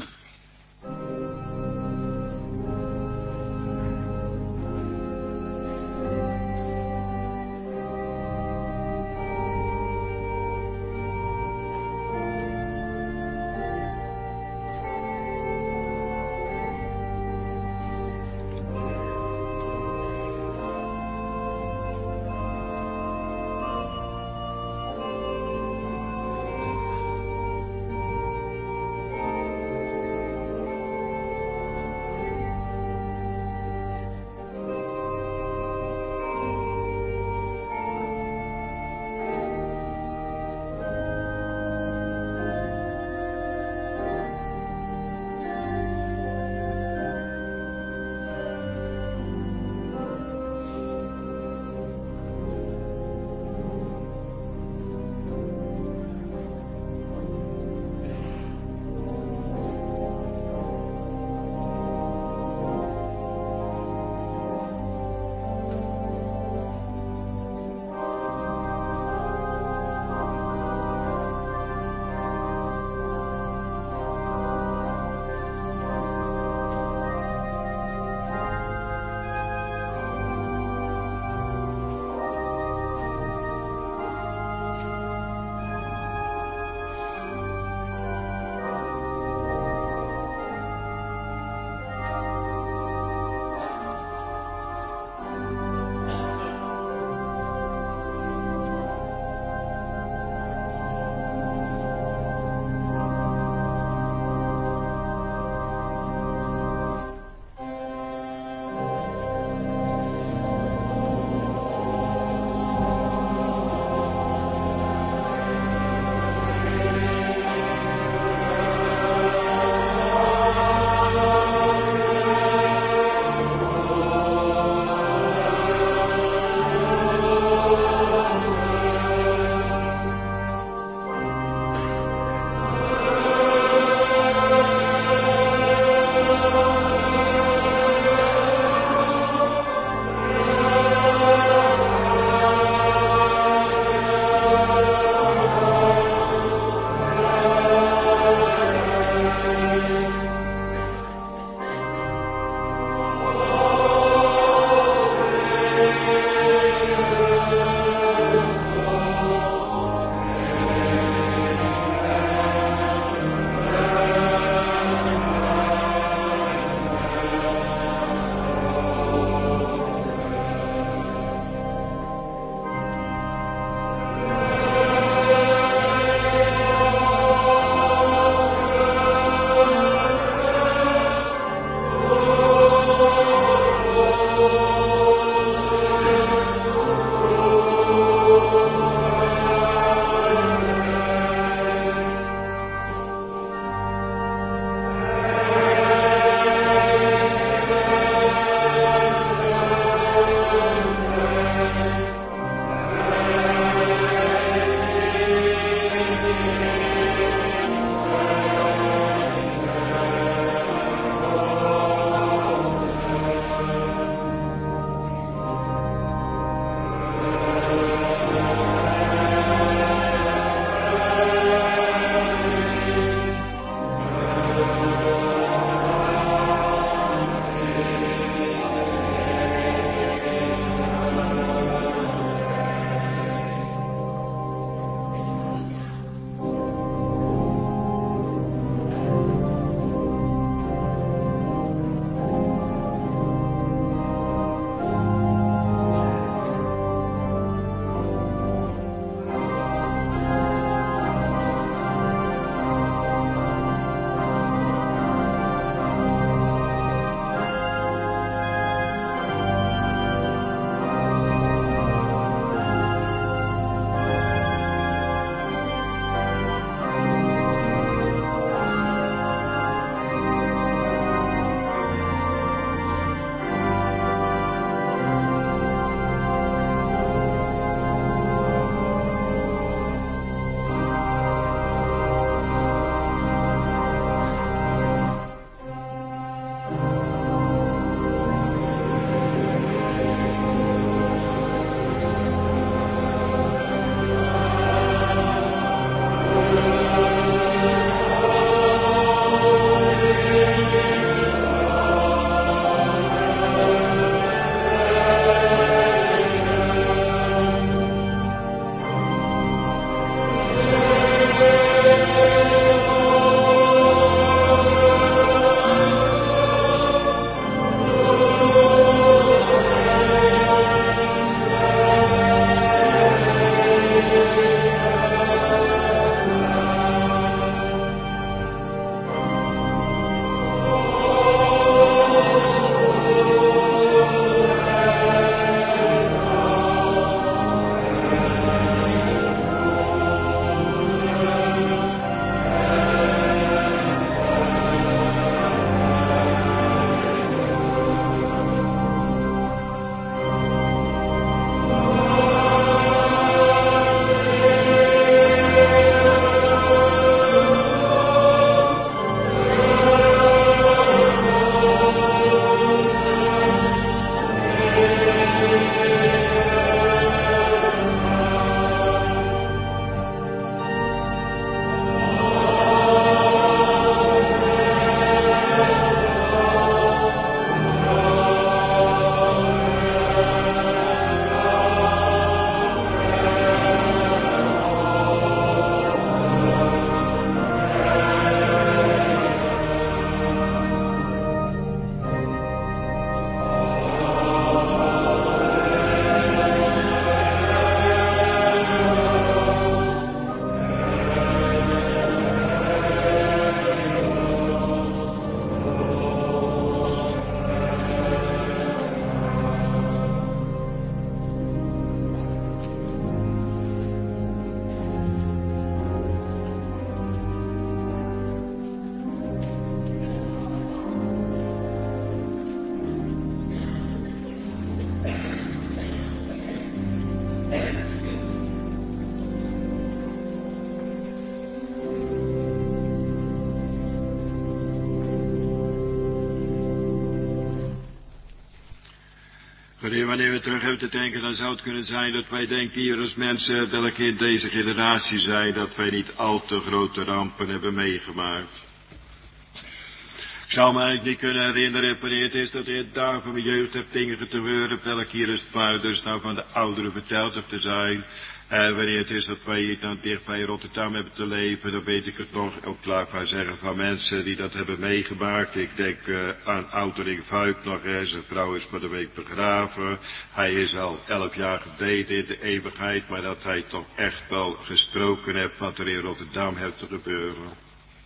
Wanneer, wanneer we terug hebben te denken, dan zou het kunnen zijn dat wij denken hier als mensen, welke in deze generatie zijn, dat wij niet al te grote rampen hebben meegemaakt. Ik zou me eigenlijk niet kunnen herinneren wanneer het is dat in het dagen van mijn jeugd heb dingen gebeuren, welke hier is het maar dus nou van de ouderen verteld of te zijn. En wanneer het is dat wij hier dan dicht bij Rotterdam hebben te leven, dan weet ik het nog ook klaar van zeggen van mensen die dat hebben meegemaakt. Ik denk uh, aan ouderling Vuik nog eens, zijn vrouw is van de week begraven. Hij is al elf jaar gebeden in de eeuwigheid, maar dat hij toch echt wel gesproken heeft wat er in Rotterdam heeft te gebeuren.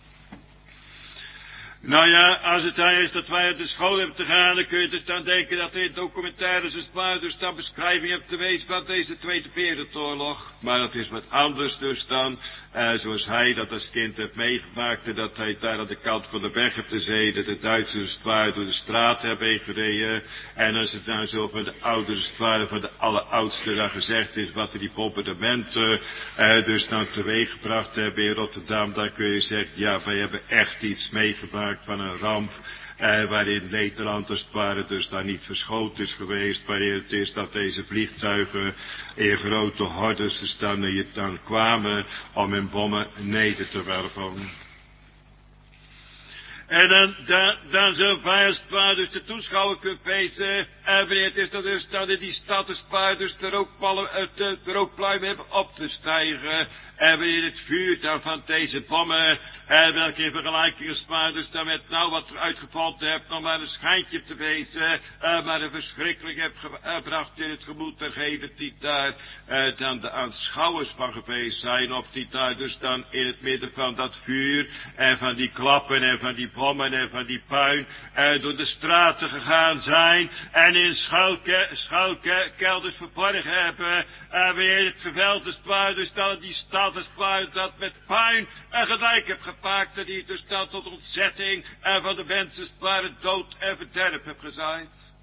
Nou ja, als het dan is dat wij uit de school hebben te gaan, dan kun je dus dan denken dat er in documentaires dus maar dus dan beschrijving hebt te wezen van deze Tweede Wereldoorlog. Maar dat is wat anders dus dan, eh, zoals hij dat als kind heeft meegemaakt, dat hij daar aan de kant van de weg heeft gezeten, de Duitsers het waar door de straat hebben heen gereden. En als het nou zo van de ouders het waren van de alleroudste dan gezegd is wat er die bombardementen eh, dus dan teweeggebracht hebben in Rotterdam, dan kun je zeggen, ja, wij hebben echt iets meegemaakt van een ramp, eh, waarin Nederland als het ware dus daar niet verschoten is geweest, waarin het is dat deze vliegtuigen in grote hordes te staan hier dan kwamen om hun bommen neder te werpen. En dan, dan, dan zo waar als het ware dus de toeschouwer kunt wezen, en wanneer het is dat dus dan in die stad als het ware dus de rookpalmen, de, de rookpluimen hebben op te stijgen. En wanneer het vuur dan van deze bommen, en welke in vergelijking als het ware dus dan met nou wat er uitgevallen hebt, nog maar een schijntje te wezen, uh, maar een verschrikkelijk heb gebracht in het gemoed dergenen die daar uh, dan de aanschouwers van geweest zijn, of die daar dus dan in het midden van dat vuur en van die klappen en van die bommen en van die puin uh, door de straten gegaan zijn en in schuilke, schuilkelders verborgen hebben, en weer het geweld is waar dus dan die stad is waar dat met puin en gelijk heb gepakt en die dus dan tot ontzetting en van de mensen waar het dood en verderf heb gezaaid.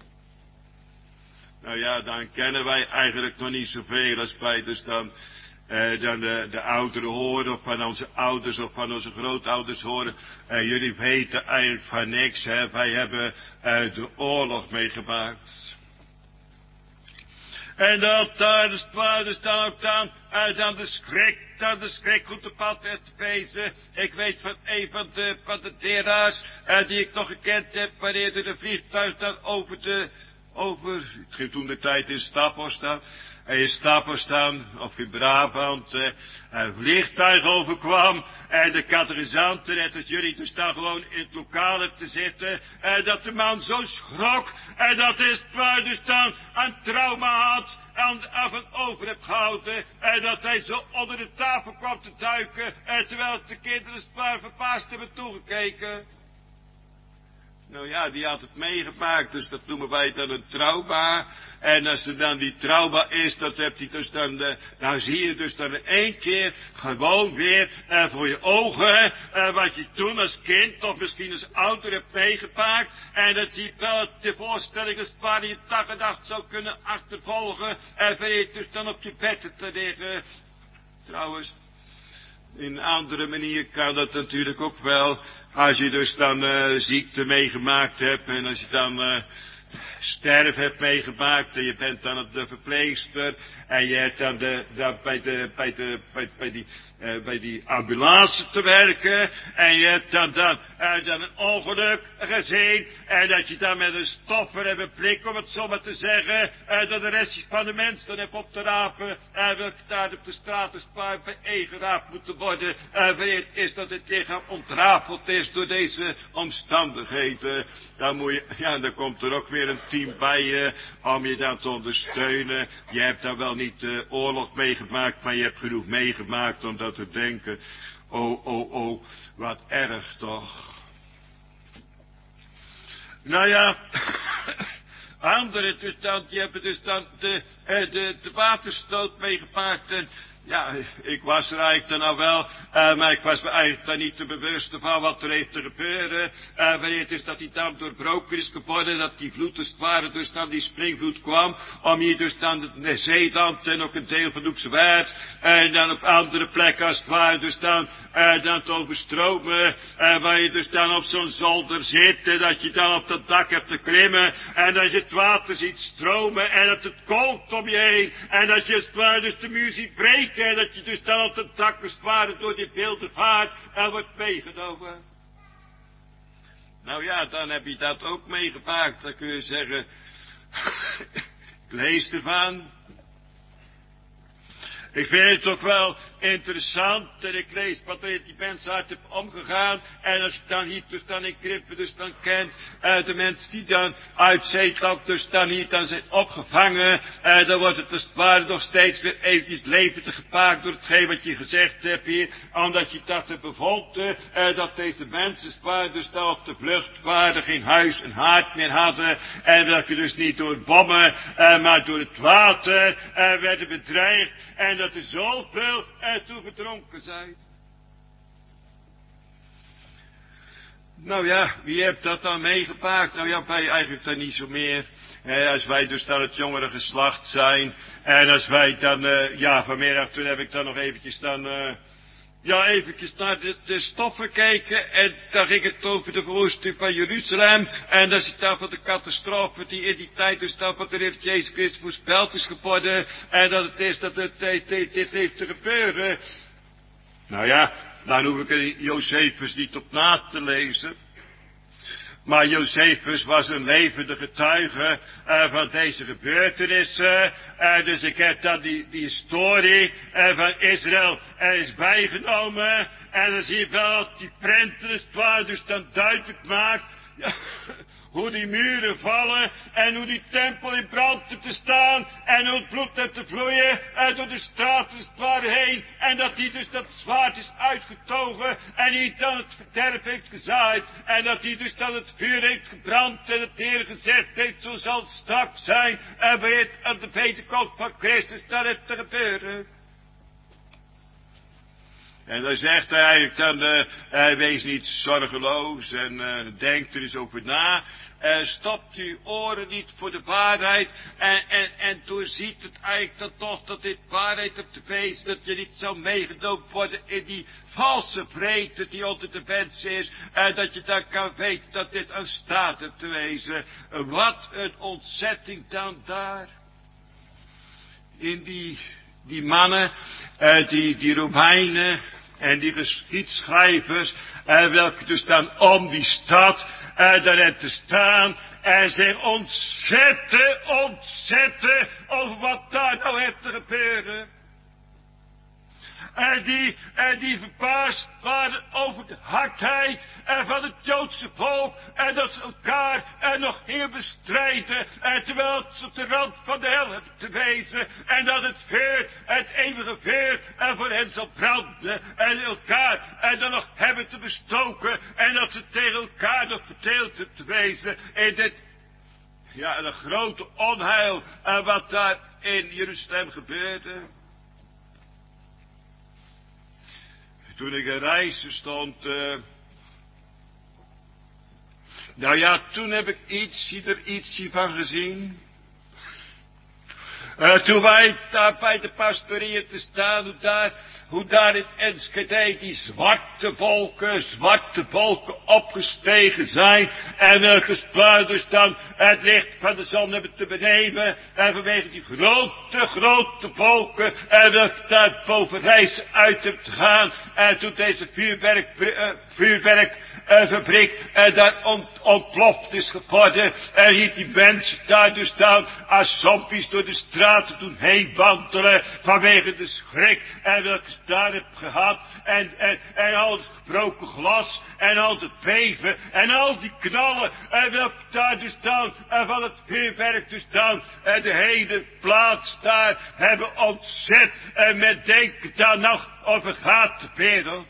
Nou ja, dan kennen wij eigenlijk nog niet zoveel als wij dus dan Uh, dan de, de ouderen horen, of van onze ouders, of van onze grootouders horen. Uh, jullie weten eigenlijk van niks, hè. Wij hebben uh, de oorlog meegemaakt. En dat daar de spaarders dan ook dan, uh, dan de schrik, dan de schrik goed te pad te wezen. Ik weet van een van de, van de leraars, uh, die ik nog gekend heb, wanneer er de vliegtuig dan over de, over, het ging toen de tijd in Staphorst dan. En in Staphorst dan, of in Brabant, eh, een vliegtuig overkwam. En de catechisanten, net als jullie, dus dan gewoon in het lokaal te zitten. En dat de man zo schrok. En dat is waar dus dan een trauma had. En af en over heb gehouden. En dat hij zo onder de tafel kwam te duiken. En terwijl de kinderen zwaar verbaasd hebben toegekeken. Nou ja, die had het meegemaakt, dus dat noemen wij dan een trauma. En als er dan die trauma is, dat hebt hij dus dan, de, nou zie je dus dan in één keer gewoon weer uh, voor je ogen, uh, wat je toen als kind of misschien als ouder hebt meegemaakt. En dat je wel de voorstellingen waar je dag en nacht zou kunnen achtervolgen. En wanneer je dus dan op je bed te liggen. Trouwens, in een andere manier kan dat natuurlijk ook wel. Als je dus dan uh, ziekte meegemaakt hebt en als je dan uh, sterf hebt meegemaakt en je bent dan de verpleegster en je hebt dan, de, dan bij, de, bij, de, bij, bij, die, uh, bij die ambulance te werken en je hebt dan, dan, uh, dan een ongeluk gezien en dat je dan met een stoffer en een blik, om het zo maar te zeggen, uh, dat de rest van de mens dan hebt op te rapen en dat daar op de straat een spaar bijeengeraapt moeten worden uh, wanneer het is dat het lichaam ontrafeld is door deze omstandigheden. Dan moet je, ja, dan komt er ook weer een team bij je om je dan te ondersteunen. Je hebt dan wel niet de uh, oorlog meegemaakt, maar je hebt genoeg meegemaakt om dat te denken. Oh, oh, oh, wat erg toch. Nou ja, anderen dus dan, die hebben dus dan de, uh, de, de waterstoot meegemaakt en Ja, ik was er eigenlijk dan al wel, uh, maar ik was me eigenlijk dan niet te bewust van wat er heeft te gebeuren. Uh, wanneer het is dat die dam doorbroken is geworden, dat die vloed dus het ware dus dan die springvloed kwam, om hier dus dan de Zeeland en ook een deel van Hoekse Waard, en dan op andere plekken als het ware dus dan, uh, dan te overstromen, uh, waar je dus dan op zo'n zolder zit, en dat je dan op dat dak hebt te klimmen, en dat je het water ziet stromen, en dat het koolt om je heen, en dat je het ware dus de muur ziet breken, en dat je dus dan op het dak als het ware door die beelden vaart en wordt meegenomen. Nou ja, dan heb je dat ook meegemaakt. Dan kun je zeggen, ik lees ervan. Ik vind het ook wel interessant en ik lees wat er die mensen uit hebben omgegaan. En als je dan hier dus dan in Krippen dus dan kent, uh, de mensen die dan uit Zeeland dus dan hier dan zijn opgevangen, uh, dan wordt het als het ware nog steeds weer eventjes levendig gepakt door hetgeen wat je gezegd hebt hier. Omdat je dat er bevond, uh, dat deze mensen waren dus dan op de vlucht waren, geen huis en haard meer hadden. En dat je dus niet door bommen, uh, maar door het water uh, werden bedreigd. En dat er zoveel ertoe verdronken zijn. Nou ja, wie heeft dat dan meegemaakt? Nou ja, wij eigenlijk dan niet zo meer. Eh, als wij dus dan het jongere geslacht zijn. En als wij dan, uh, ja, vanmiddag toen heb ik dan nog eventjes dan, uh, ja, eventjes naar de, de stoffen gekeken. En daar ging het over de verwoesting van Jeruzalem. En dat is dan van de catastrofe die in die tijd dus dan van de Heer Jezus Christus voorspeld is geworden. En dat het is dat het, dit, dit, dit heeft te gebeuren. Nou ja, dan hoef ik er Josephus niet op na te lezen. Maar Josephus was een levende getuige uh, van deze gebeurtenissen. Uh, dus ik heb dan die, die historie uh, van Israël er is bijgenomen. En dan zie je wel dat die prenten het waar dus dan duidelijk maakt. Ja, hoe die muren vallen en hoe die tempel in brand heeft te staan en hoe het bloed heeft te vloeien en door de straten het ware heen en dat hij dus dat zwaard is uitgetogen en hij dan het verderf heeft gezaaid en dat hij dus dan het vuur heeft gebrand en het Heer gezegd heeft, zo zal het straks zijn en bij het aan de wederkomst van Christus dat het te gebeuren. En dan zegt hij eigenlijk dan, uh, uh, wees niet zorgeloos en uh, denk er eens over na. Uh, stopt uw oren niet voor de waarheid en, en, en doorziet het eigenlijk dan toch dat dit waarheid op te wezen, dat je niet zou meegenomen worden in die valse vrede die onder de mensen is. En dat je dan kan weten dat dit aan staat hebt te wezen. Uh, wat een ontzetting dan daar. In die, die mannen, uh, die, die Romeinen en die geschiedschrijvers, uh, welke dus dan om die stad uh, daarin te staan en zich ontzetten, ontzetten over wat daar nou heeft te gebeuren. En die, en die verbaasd waren over de hardheid en van het Joodse volk. En dat ze elkaar en nog gingen bestrijden. En terwijl ze op de rand van de hel hebben te wezen. En dat het vuur, het eeuwige vuur, en voor hen zal branden. En elkaar en dan nog hebben te bestoken. En dat ze tegen elkaar nog verdeeld hebben te wezen. In dit, ja, een grote onheil. En wat daar in Jeruzalem gebeurde. Toen ik in reizen stond, uh, nou ja, toen heb ik iets, er iets van gezien. Uh, toen wij daar bij de pastorieën te staan, hoe daar, hoe daar in Enschede die zwarte wolken, zwarte wolken opgestegen zijn. En welke spuiters dan het licht van de zon hebben te benemen. En vanwege die grote, grote wolken. En welke daar boven reizen uit hebben te gaan. En toen deze vuurwerk, uh, vuurwerk uh, fabriek uh, daar ont, ontploft is geworden. En hier die mensen daar dus staan als zombies door de straten doen heen wandelen. Vanwege de schrik en welke daar heb gehad. En, en, en al het gebroken glas. En al het beven. En al die knallen. En welke daar dus staan. En van het vuurwerk dus staan. En de hele plaats daar hebben ontzet. En men denkt daar nog over gaat de wereld.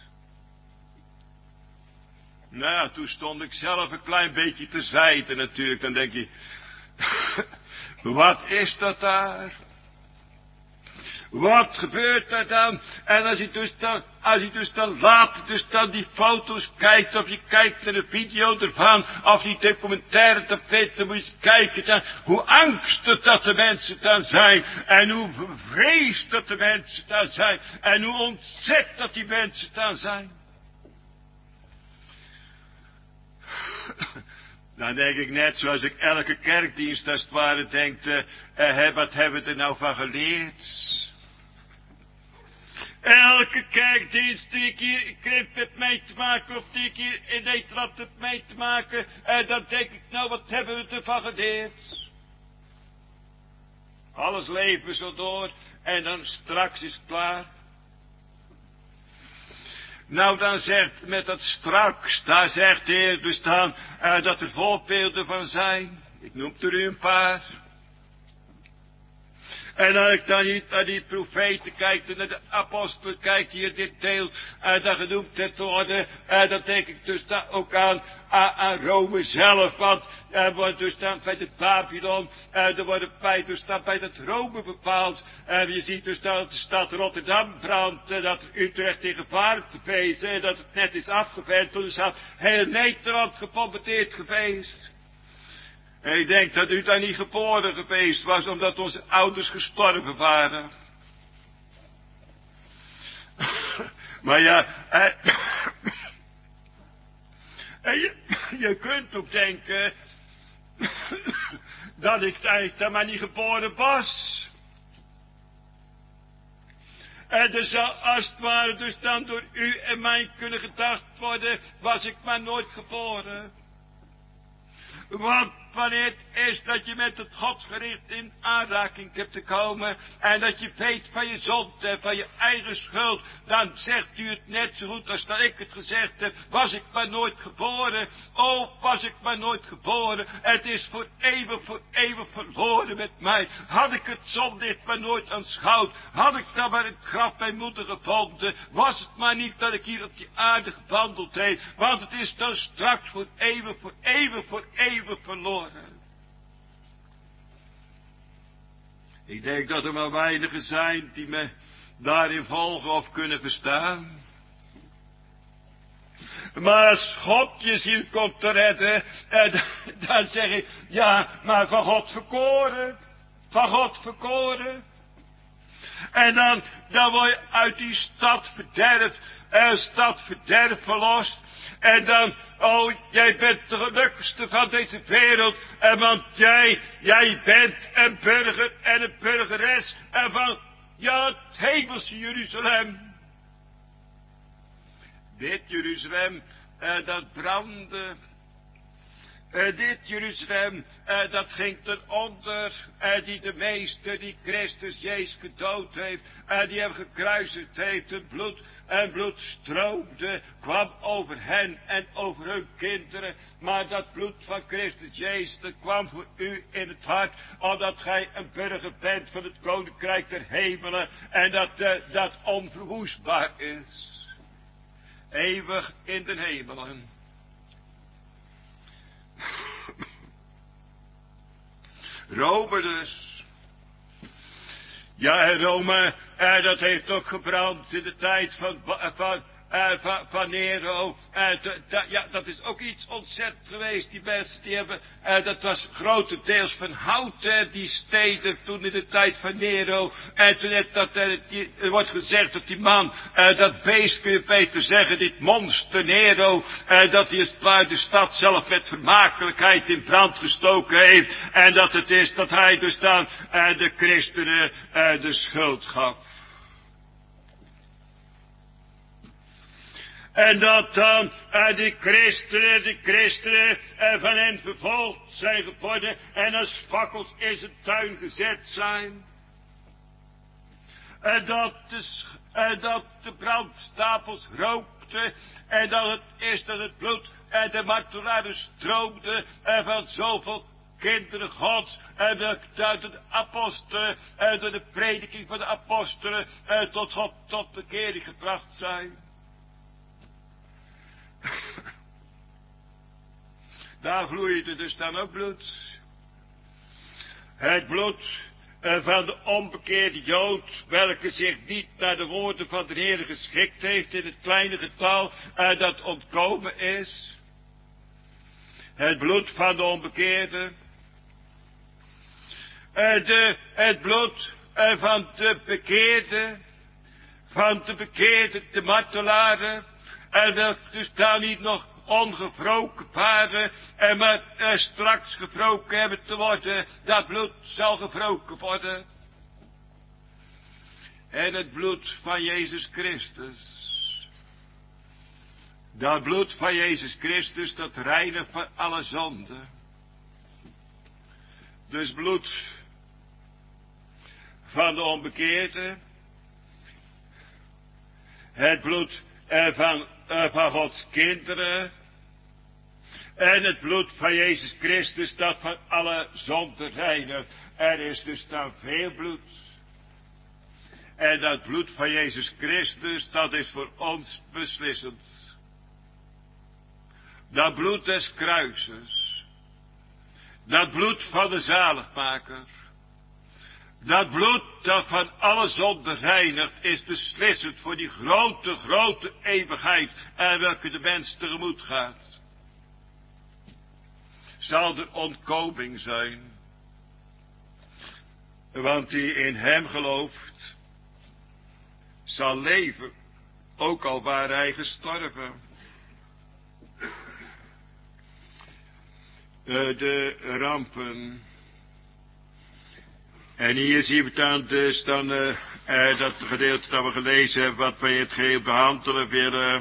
Nou ja, toen stond ik zelf een klein beetje te zijde natuurlijk. Dan denk je, wat is dat daar? Wat gebeurt er dan? En als je dus dan, als je dus dan later dus dan die foto's kijkt, of je kijkt naar een video ervan, of die documentaire tapijt, dan moet je kijken dan, hoe angstig dat de mensen dan zijn, en hoe bevreesd dat de mensen dan zijn, en hoe ontzet dat die mensen dan zijn. Dan denk ik net zoals ik elke kerkdienst als het ware denk, uh, uh, wat hebben we er nou van geleerd? Elke kerkdienst die ik hier in Krip heb mee te maken, of die ik hier in Nederland heb mee te maken, uh, dan denk ik, nou wat hebben we ervan geleerd? Alles leven zo door en dan straks is het klaar. Nou, dan zegt met dat straks, daar zegt de Heer dus dan, uh, dat er voorbeelden van zijn. Ik noem er u een paar. En als ik dan niet naar die profeten kijk, en naar de apostelen kijk, die in dit deel uh, dat genoemd heeft worden, uh, dan denk ik dus dan ook aan, aan, aan Rome zelf, want er uh, wordt dus dan bij het Babylon, uh, er wordt bij dus dan bij het Rome bepaald, en uh, je ziet dus dat de stad Rotterdam brandt, uh, dat Utrecht in gevaar te wezen, en dat het net is afgevend, toen is had heel Nederland gebombardeerd geweest. En ik denk dat u daar niet geboren geweest was, omdat onze ouders gestorven waren. Maar ja, en, en je, je kunt ook denken dat ik daar maar niet geboren was. En er zou als het ware dus dan door u en mij kunnen gedacht worden, was ik maar nooit geboren. Want wanneer het is dat je met het godsgericht in aanraking hebt te komen, en dat je weet van je zonde, van je eigen schuld, dan zegt u het net zo goed als dat ik het gezegd heb, was ik maar nooit geboren, oh, was ik maar nooit geboren, het is voor eeuwig, voor eeuwig verloren met mij, had ik het zonlicht maar nooit aanschouwd, had ik dan maar het graf bij moeder gevonden, was het maar niet dat ik hier op die aarde gewandeld heb, want het is dan straks voor eeuwig, voor eeuwig, voor eeuwig verloren. Ik denk dat er maar weinigen zijn die me daarin volgen of kunnen verstaan. Maar als God je ziel komt te redden, eh, dan zeg ik, ja, maar van God verkoren, van God verkoren. En dan, dan word je uit die stad verderf, eh, stad verderf verlost. En dan, oh, jij bent de gelukkigste van deze wereld. En want jij, jij bent een burger en een burgeres. En van, ja, het hemelse Jeruzalem. Dit Jeruzalem, eh, dat brandde. Uh, dit Jeruzalem, uh, dat ging ten onder, uh, die de meester die Christus Jezus gedood heeft, uh, die hem gekruisigd heeft, en bloed, en bloed stroomde, kwam over hen en over hun kinderen, maar dat bloed van Christus Jezus, dat kwam voor u in het hart, omdat gij een burger bent van het koninkrijk der hemelen, en dat, uh, dat onverwoestbaar is, eeuwig in de hemelen. Rome dus. Ja, Rome, eh, dat heeft ook gebrand in de tijd van, van, eh, van, van Nero. Eh, de, da, ja, dat is ook iets ontzettend geweest. Die mensen die hebben, eh, dat was grotendeels van hout, eh, die steden toen in de tijd van Nero. En toen het, dat, eh, die, er wordt gezegd dat die man, eh, dat beest kun je beter zeggen, dit monster Nero, eh, dat hij het de stad zelf met vermakelijkheid in brand gestoken heeft. En dat het is dat hij dus dan eh, de christenen eh, de schuld gaf. En dat dan uh, die christenen, die christenen uh, van hen vervolgd zijn geworden en als fakkels in zijn tuin gezet zijn. En dat de, uh, dat de brandstapels rookten en dat het is dat het bloed en de martelaren stroomde uh, van zoveel kinderen Gods en de, de, de apostelen en door de prediking van de apostelen uh, tot God tot bekering gebracht zijn. Daar vloeide dus dan ook bloed. Het bloed uh, van de onbekeerde Jood, welke zich niet naar de woorden van de Heer geschikt heeft in het kleine getal uh, dat ontkomen is. Het bloed van de onbekeerde. Uh, de, het bloed uh, van de bekeerde. Van de bekeerde, de martelaren. En welke dus daar niet nog ongevroken waren. En maar uh, straks gevroken hebben te worden. Dat bloed zal gevroken worden. En het bloed van Jezus Christus. Dat bloed van Jezus Christus, dat reinigt van alle zonde. Dus bloed van de onbekeerde. Het bloed eh, van, eh, van Gods kinderen. En het bloed van Jezus Christus, dat van alle zonde reinigt. Er is dus dan veel bloed. En dat bloed van Jezus Christus, dat is voor ons beslissend. Dat bloed des kruises. Dat bloed van de zaligmaker. Dat bloed dat van alle zonde reinigt is beslissend voor die grote, grote eeuwigheid en welke de mens tegemoet gaat. Zal er ontkoming zijn. Want die in hem gelooft, zal leven, ook al waar hij gestorven. Uh, de rampen. En hier zien we dan dus dan uh, uh, dat gedeelte dat we gelezen hebben, wat wij het geheel behandelen willen.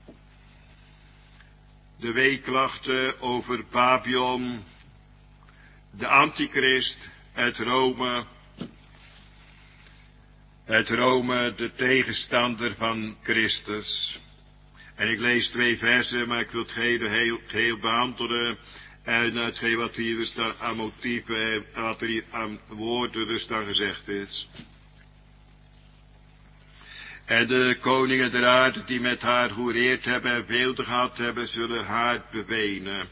De weeklachten over Babylon, de antichrist, het Rome, het Rome, de tegenstander van Christus. En ik lees twee versen, maar ik wil het geheel, heel, geheel behandelen. En hetgeen wat hier dus dan aan motieven, wat er hier aan woorden dus dan gezegd is. En de koningen der aarde die met haar gehoereerd hebben en veel gehad hebben, zullen haar bewenen.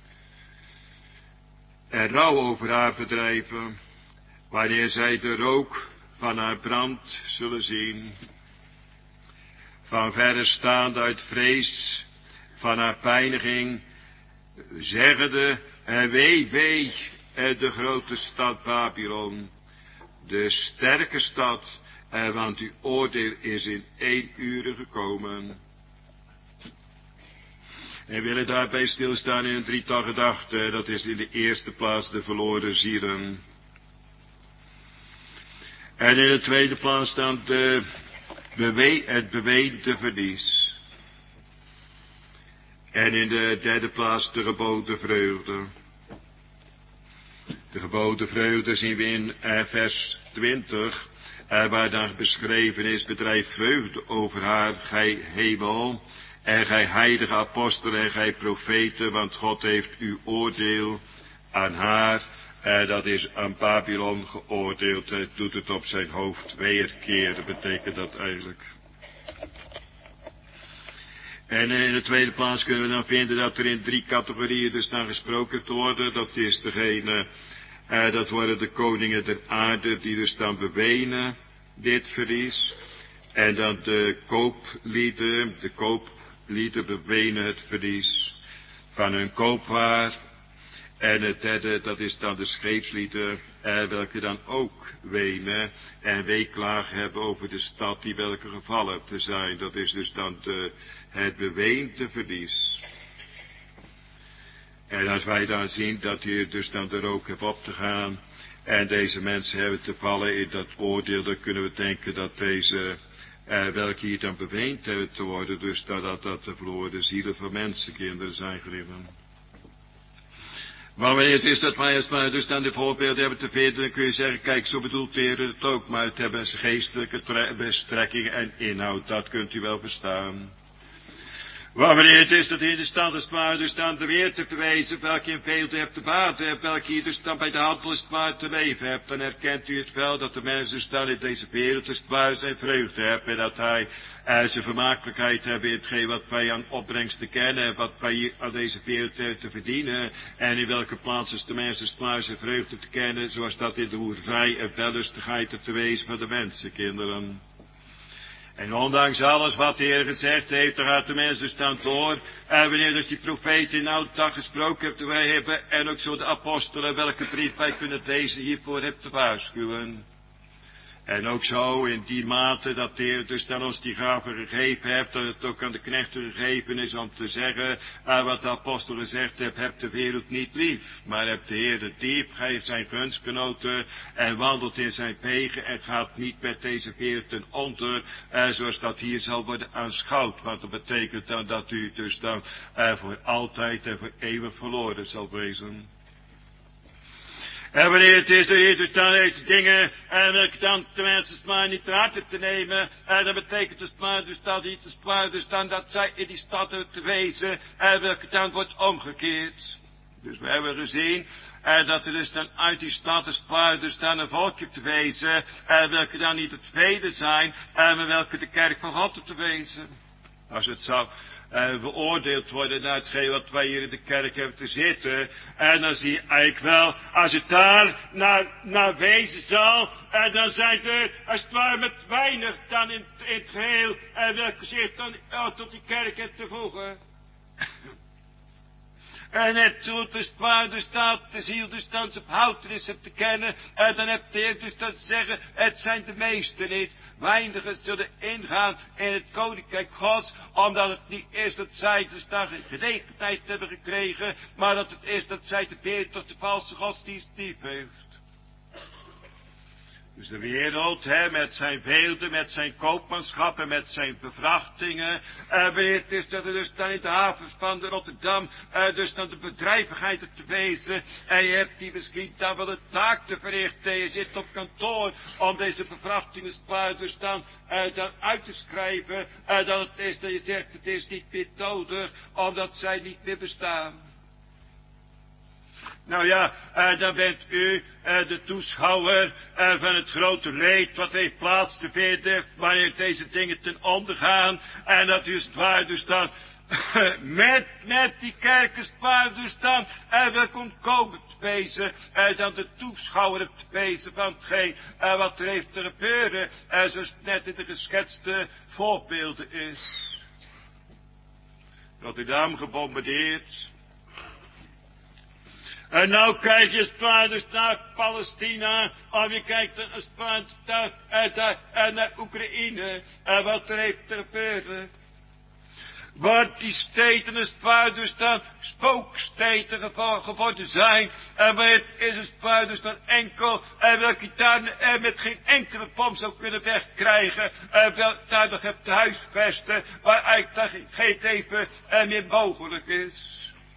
En rouw over haar bedrijven, wanneer zij de rook van haar brand zullen zien. Van verre staande uit vrees van haar pijniging, zeggende, en wee, wee, de grote stad Babylon, de sterke stad, en want uw oordeel is in één uur gekomen. En we willen daarbij stilstaan in een drietal gedachten, dat is in de eerste plaats de verloren zielen. En in de tweede plaats staan de bewe- het beweende verlies. En in de derde plaats de geboden vreugde. De geboden vreugde zien we in eh, vers twintig, eh, waar dan beschreven is, bedrijf vreugde over haar, gij hemel, en gij heilige apostelen en gij profeten, want God heeft uw oordeel aan haar, eh, dat is aan Babylon geoordeeld, hij doet het op zijn hoofd weerkeren, betekent dat eigenlijk. En in de tweede plaats kunnen we dan vinden dat er in drie categorieën dus dan gesproken te worden. Dat is degene, eh, dat worden de koningen der aarde die dus dan bewenen dit verlies. En dan de kooplieden, de kooplieden bewenen het verlies van hun koopwaar. En het derde, dat is dan de scheepslieden, eh, welke dan ook wenen en weeklaag hebben over de stad die welke gevallen te zijn. Dat is dus dan de, het beweende verlies. En als wij dan zien dat hier dus dan de rook heeft op te gaan en deze mensen hebben te vallen in dat oordeel, dan kunnen we denken dat deze, eh, welke hier dan beweend hebben te worden, dus dat dat, dat de verloren zielen van mensenkinderen zijn geliefden. Maar wanneer het is dat wij als maar dus dan de voorbeelden hebben te vinden, dan kun je zeggen, kijk, zo bedoelt de Heer het ook, maar het hebben geestelijke bestrekking en inhoud, dat kunt u wel verstaan. Wanneer het is dat in de stad is waar dus dan de weer te verwezen, welke in veel te hebt te baten hebt, welke hier dus dan bij de handel is waar te leven hebt, dan herkent u het wel dat de mensen dus dan in deze wereld is waar zijn vreugde hebben, en dat hij eh, zijn vermakelijkheid hebben in hetgeen wat wij aan opbrengsten kennen, wat wij hier aan deze wereld hebben te verdienen, en in welke plaats is de mensen waar zijn vreugde te kennen, zoals dat in de hoerij en wellustigheid te wezen van de mensenkinderen. En ondanks alles wat de Heer gezegd heeft, daar gaat de mens dus staan door. En wanneer dus die profeten in de oude dag gesproken hebben, wij hebben, en ook zo de apostelen, welke brief wij kunnen lezen, hiervoor hebt te waarschuwen. En ook zo in die mate dat de Heer dus dan ons die gave gegeven heeft, dat het ook aan de knechten gegeven is om te zeggen, uh, wat de apostel gezegd heeft, heb de wereld niet lief, maar heb de Heer het diep, geeft zijn gunstgenoten en wandelt in zijn wegen en gaat niet met deze wereld ten onder, uh, zoals dat hier zal worden aanschouwd. Want dat betekent dan dat u dus dan uh, voor altijd en voor eeuwig verloren zal wezen. En wanneer het is dat je dus dan deze dingen, en welke dan de mensen maar niet te hard hebt te nemen, en dat betekent dus maar dus dat iets is waar dus dan dat zij in die stad hebben te wezen, en welke dan wordt omgekeerd. Dus we hebben gezien, en dat er dus dan uit die stad is waar dus dan een volkje te wezen, en welke dan niet het vele zijn, en welke de kerk van God te wezen. Als het zou Uh, beoordeeld worden naar hetgeen wat wij hier in de kerk hebben te zitten. En dan zie je eigenlijk wel, als het daar naar, naar wezen zal, en dan zijn er, als het ware met weinig dan in, in het geheel, en welke zich dan oh, tot die kerk heeft te voegen. En net zo dus waar dus staat, de ziel dus dan op houtenis hebt te kennen, en dan hebt de Heer dus dat te zeggen, het zijn de meesten niet. Weinigen zullen ingaan in het koninkrijk Gods, omdat het niet is dat zij dus daar een gelegenheid hebben gekregen, maar dat het is dat zij de beer tot de valse godsdienst lief heeft. Dus de wereld, hè, met zijn weelde, met zijn koopmanschap en met zijn bevrachtingen. En wanneer het is dat er dus dan in de havens van de Rotterdam, uh, dus dan de bedrijvigheid te wezen. En je hebt die misschien dan wel een taak te verrichten. Je zit op kantoor om deze bevrachtingen dus dan, uh, dan uit te schrijven. En uh, dat het is dat je zegt, het is niet meer nodig, omdat zij niet meer bestaan. Nou ja, uh, dan bent u uh, de toeschouwer uh, van het grote leed wat heeft plaats te vinden wanneer deze dingen ten onder gaan. En dat u het waar dus dan met, met die kerk is het waar dus dan uh, wel komt komen te wezen. Uh, dan de toeschouwer hebt te wezen van hetgeen uh, wat er heeft te gebeuren. Uh, zoals het net in de geschetste voorbeelden is. Rotterdam gebombardeerd. En nou kijk je eens dus naar Palestina, of je kijkt er eens naar, naar, naar Oekraïne, en wat er heeft te gebeuren. Wat die steden is waar dus dan spooksteden geworden zijn. En het is het waar dus dan enkel. En welke je daar met geen enkele bom zou kunnen wegkrijgen. En wel daar nog hebt te huisvesten. Waar eigenlijk geen leven meer mogelijk is.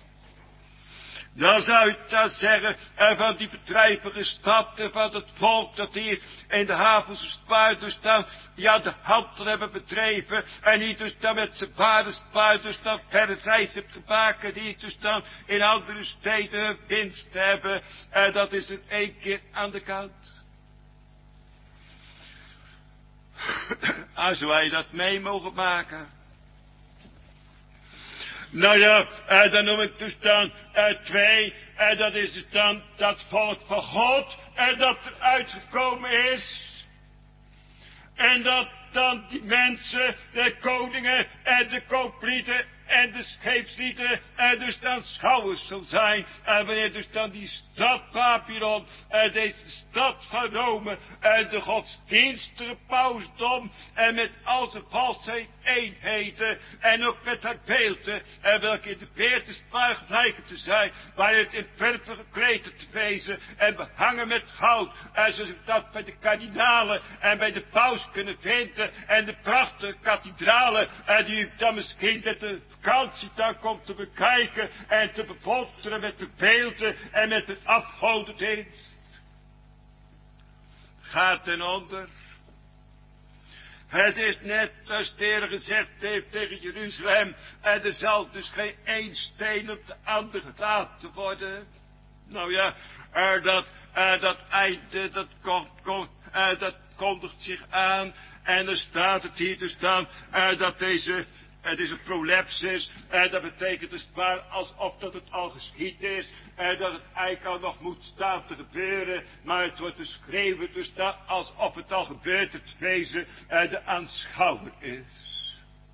Dan zou je dat zeggen, en van die bedrijvige stad, en van het volk dat hier in de havens spaar dus dan, ja, de handel hebben bedreven, en die dus dan met zijn paarden spaar dus dan verre reis heeft gemaakt, die dus dan in andere steden winst hebben, en dat is het één keer aan de kant. Als wij dat mee mogen maken. Nou ja, uh, dan noem ik dus dan uh, twee. En uh, dat is dus dan dat volk van God. En uh, dat er uitgekomen is. En dat dan die mensen, de koningen en de kooplieden en de scheepslieden en dus dan schouwers zal zijn. En wanneer dus dan die stad Babylon en deze stad van Rome en de godsdienstige pausdom en met al zijn valsheid eenheden en ook met haar beelden en welke in de beeld is maar blijken te zijn, waar het in purper gekleed te wezen en behangen met goud en zoals ik dat bij de kardinalen en bij de paus kunnen vinden en de prachtige kathedralen en die u dan misschien met de vakantie dan komt te bekijken en te bevorderen met de beelden en met de afgodendienst. Gaat ten onder. Het is net als de Heer gezegd heeft tegen Jeruzalem. En er zal dus geen één steen op de andere gelaten worden. Nou ja, uh, dat, uh, dat einde, dat, komt, komt, uh, dat kondigt zich aan. En er staat het hier dus dan, uh, dat deze... Het is een prolepsis, en dat betekent dus maar alsof dat het al geschied is, en dat het eigenlijk al nog moet staan te gebeuren, maar het wordt beschreven dus dat alsof het al gebeurd het wezen en de aanschouwer is.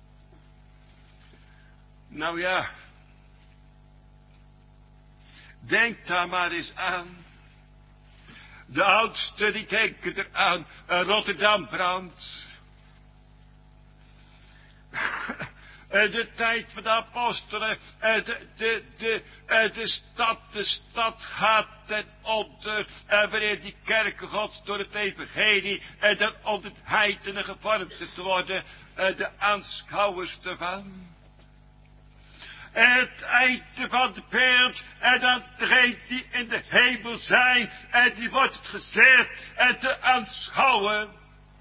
Nou ja, denk daar maar eens aan. De oudsten die denken eraan, Rotterdam brandt. De tijd van de apostelen, de, de, de, de stad, de stad gaat ten onder, wanneer die kerken gods door het evangelie, dan onder het heidenen gevormd te worden, de aanschouwers ervan. Het einde van de beeld, en dan degene die in de hemel zijn, en die wordt het gezegd, en te aanschouwen.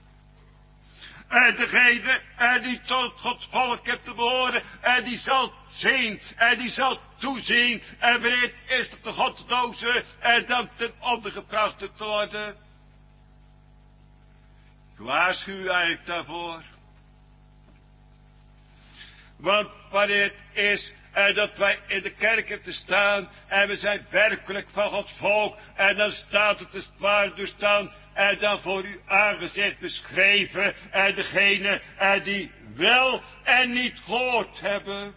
En degene en die tot Gods volk heeft te behoren, en die zal zien, en die zal toezien, en wanneer is dat de godloze, en dan ten onder gebracht te worden. Ik waarschuw u eigenlijk daarvoor. Want wanneer het is en dat wij in de kerken te staan en we zijn werkelijk van Gods volk en dan staat het dus waar dus dan en dan voor uw aangezicht beschreven en degene en die wel en niet gehoord hebben.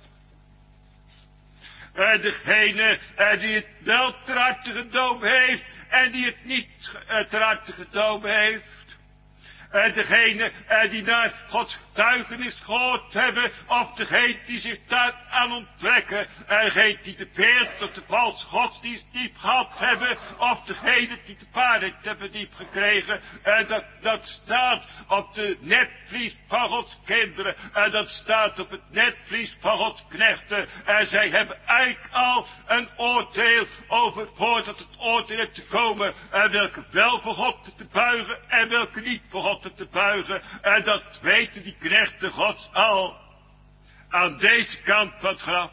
En degene en die het wel ter harte genomen heeft en die het niet ter harte genomen heeft. En degene uh, die naar Gods getuigenis gehoord hebben, of degene die zich daar aan onttrekken, en degene die de beeld of de valse godsdienst diep gehad hebben, of degene die de waarheid hebben diep gekregen, en dat, dat staat op de netvlies van Gods kinderen, en dat staat op het netvlies van Gods knechten, en zij hebben eigenlijk al een oordeel over voordat het oordeel is te komen, en welke wel voor God te buigen, en welke niet voor God te buigen. En dat weten die knechten Gods al. Aan deze kant van het graf.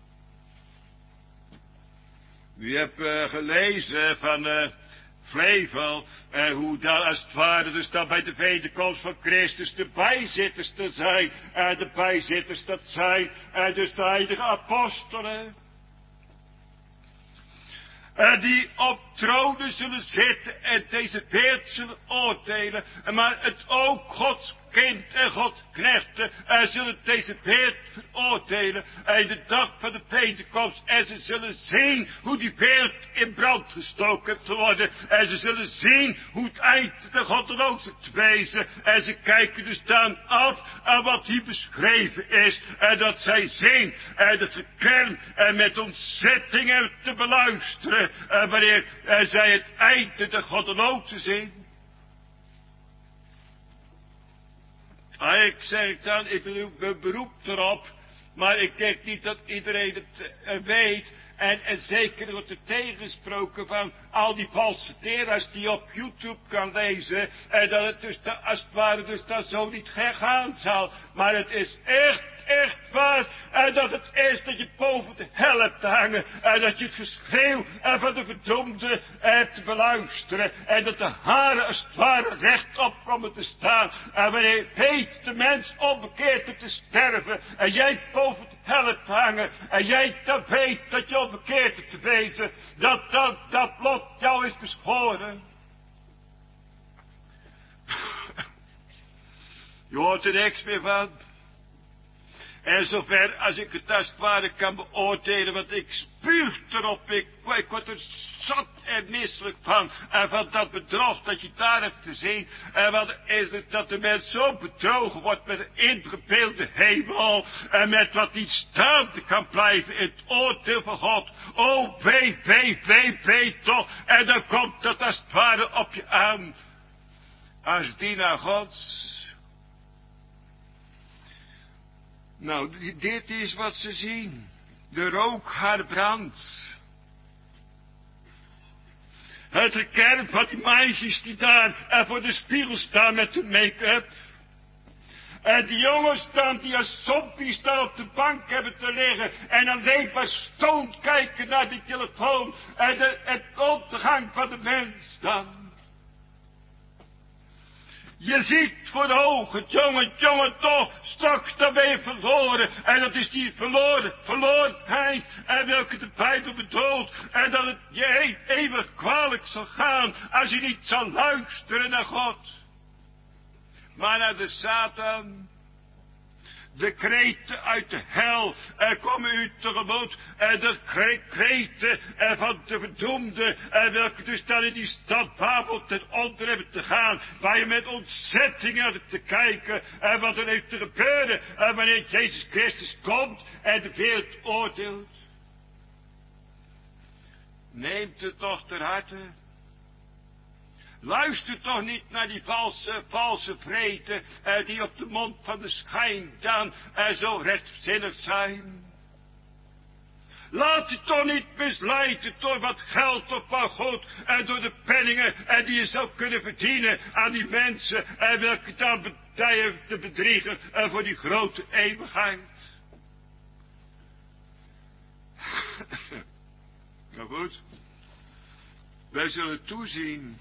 U hebt uh, gelezen van uh, Flevel. Uh, hoe dat als het ware dus dan bij de wederkomst van Christus de bijzitters te zijn. En uh, de bijzitters dat zijn. En uh, dus de heilige apostelen. Uh, die op tronen zullen zitten en deze wereld zullen oordelen. Maar het ook Gods kind en Gods knechten uh, zullen deze wereld veroordelen. En de dag van de wederkomst. En ze zullen zien hoe die wereld in brand gestoken te worden. En ze zullen zien hoe het eind de goddeloze te wezen. En ze kijken dus dan af aan wat hier beschreven is. En dat zij zien. En dat ze kern en met ontzetting hebben te beluisteren. En wanneer en zij het einde de goddeloze zien. Ah, ik zeg dan, ik beroep erop, maar ik denk niet dat iedereen het uh, weet. En, en zeker wordt er tegengesproken van al die valse leraars die op YouTube kan lezen. En dat het dus, da, als het ware, dus dat zo niet gegaan zal. Maar het is echt, echt waar. En dat het is dat je boven de hel hebt te hangen. En dat je het geschreeuw en van de verdoemde hebt te beluisteren. En dat de haren als het ware rechtop komen te staan. En wanneer weet de mens onbekeerd te sterven. En jij boven de hel hebt te hangen. En jij dat weet dat je onbekeerd hebt te wezen. Dat, dat, dat lot jou is beschoren. Je hoort er niks meer van. En zover als ik het als het ware kan beoordelen, want ik spuug erop, ik, ik word er zat en misselijk van. En van dat bedrog dat je daar hebt te zien. En wat is het dat de mens zo bedrogen wordt met een ingebeelde hemel. En met wat niet staande kan blijven in het oordeel van God. Oh, wee, wee, wee, wee toch. En dan komt dat als het ware op je aan. Als dienaar Gods. Nou, dit is wat ze zien. De rook haar brandt. Het gekerm van die meisjes die daar en voor de spiegel staan met hun make-up. En die jongens dan, die als zombies daar op de bank hebben te liggen. En alleen maar stoned kijken naar die telefoon. En de, het ondergang van de mens dan. Je ziet voor de ogen, jongen, jongen, toch, straks dan ben je verloren. En dat is die verloren, verlorenheid, en welke de Bijbel bedoelt. En dat het je eeuwig kwalijk zal gaan, als je niet zal luisteren naar God. Maar naar de Satan. De kreten uit de hel er komen u tegemoet. En de kreten van de verdoemden. En welke dus dan in die stad Babel ten onder hebben te gaan. Waar je met ontzetting aan te kijken. En wat er heeft te gebeuren. En wanneer Jezus Christus komt en de wereld oordeelt. Neemt het toch ter harte. Luister toch niet naar die valse, valse preten, eh, die op de mond van de schijn dan eh, zo rechtzinnig zijn. Laat je toch niet misleiden door wat geld of wat goed en door de penningen en die je zou kunnen verdienen aan die mensen en welke dan partijen te bedriegen en voor die grote eeuwigheid. Nou goed, wij zullen toezien.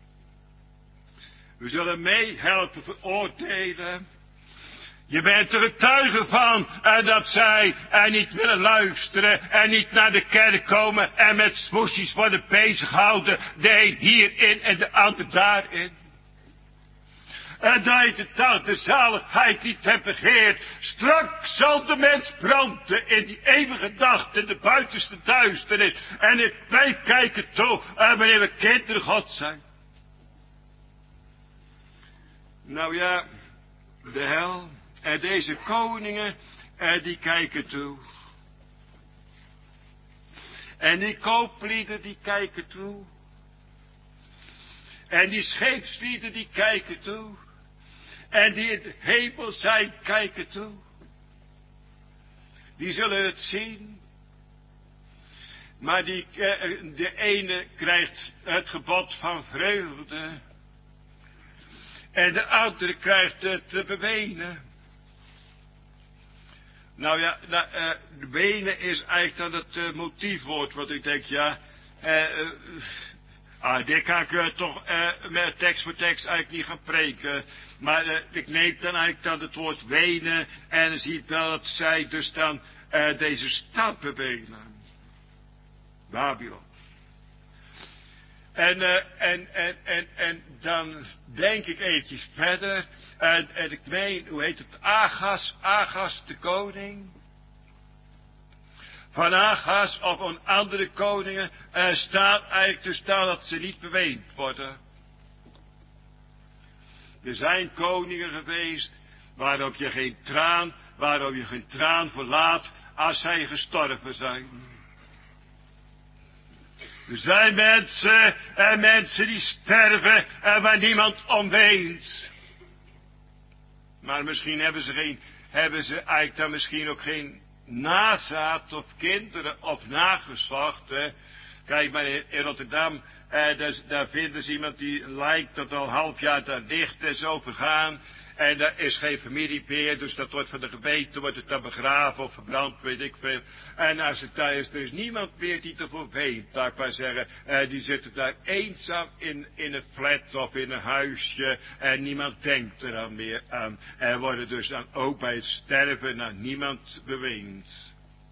We zullen meehelpen veroordelen. Je bent er getuige van en dat zij en niet willen luisteren en niet naar de kerk komen en met smoesjes worden bezighouden. De een hierin en de ander daarin. En dat je de dag de zaligheid niet hebt begeerd. Straks zal de mens branden in die eeuwige nacht in de buitenste duisternis. En wij kijken toe en wanneer we kinderen God zijn. Nou ja, de hel en deze koningen, en die kijken toe. En die kooplieden, die kijken toe. En die scheepslieden, die kijken toe. En die in de hemel zijn, kijken toe. Die zullen het zien. Maar die, de ene krijgt het gebod van vreugde. En de andere krijgt het te bewenen. Nou ja, nou, uh, de benen is eigenlijk dan het uh, motiefwoord. Wat ik denk, ja. Uh, uh, ah, dit kan ik uh, toch uh, met tekst voor tekst eigenlijk niet gaan preken. Maar uh, ik neem dan eigenlijk dan het woord wenen. En dan zie ik wel dat zij dus dan uh, deze stad bewenen. Babylon. En, uh, en, en, en, en dan denk ik eventjes verder. En, en ik meen, hoe heet het? Agas, Agas de koning. Van Agas of van andere koningen uh, staat eigenlijk te staan dat ze niet beweend worden. Er zijn koningen geweest waarop je geen traan, waarop je geen traan verlaat als zij gestorven zijn. Er zijn mensen en mensen die sterven en waar niemand om weent. Maar misschien hebben ze geen, hebben ze eigenlijk dan misschien ook geen nazaat of kinderen of nageslacht. Hè. Kijk maar in, in Rotterdam, eh, daar, daar vinden ze iemand die lijkt dat al een half jaar daar ligt en zo vergaan. En er is geen familie meer, dus dat wordt van de gemeente, wordt het dan begraven of verbrand, weet ik veel. En als het daar is, er is niemand meer die ervoor weent, laat ik maar zeggen. Eh, die zitten daar eenzaam in, in een flat of in een huisje en niemand denkt er dan meer aan. En worden dus dan ook bij het sterven naar niemand beweend.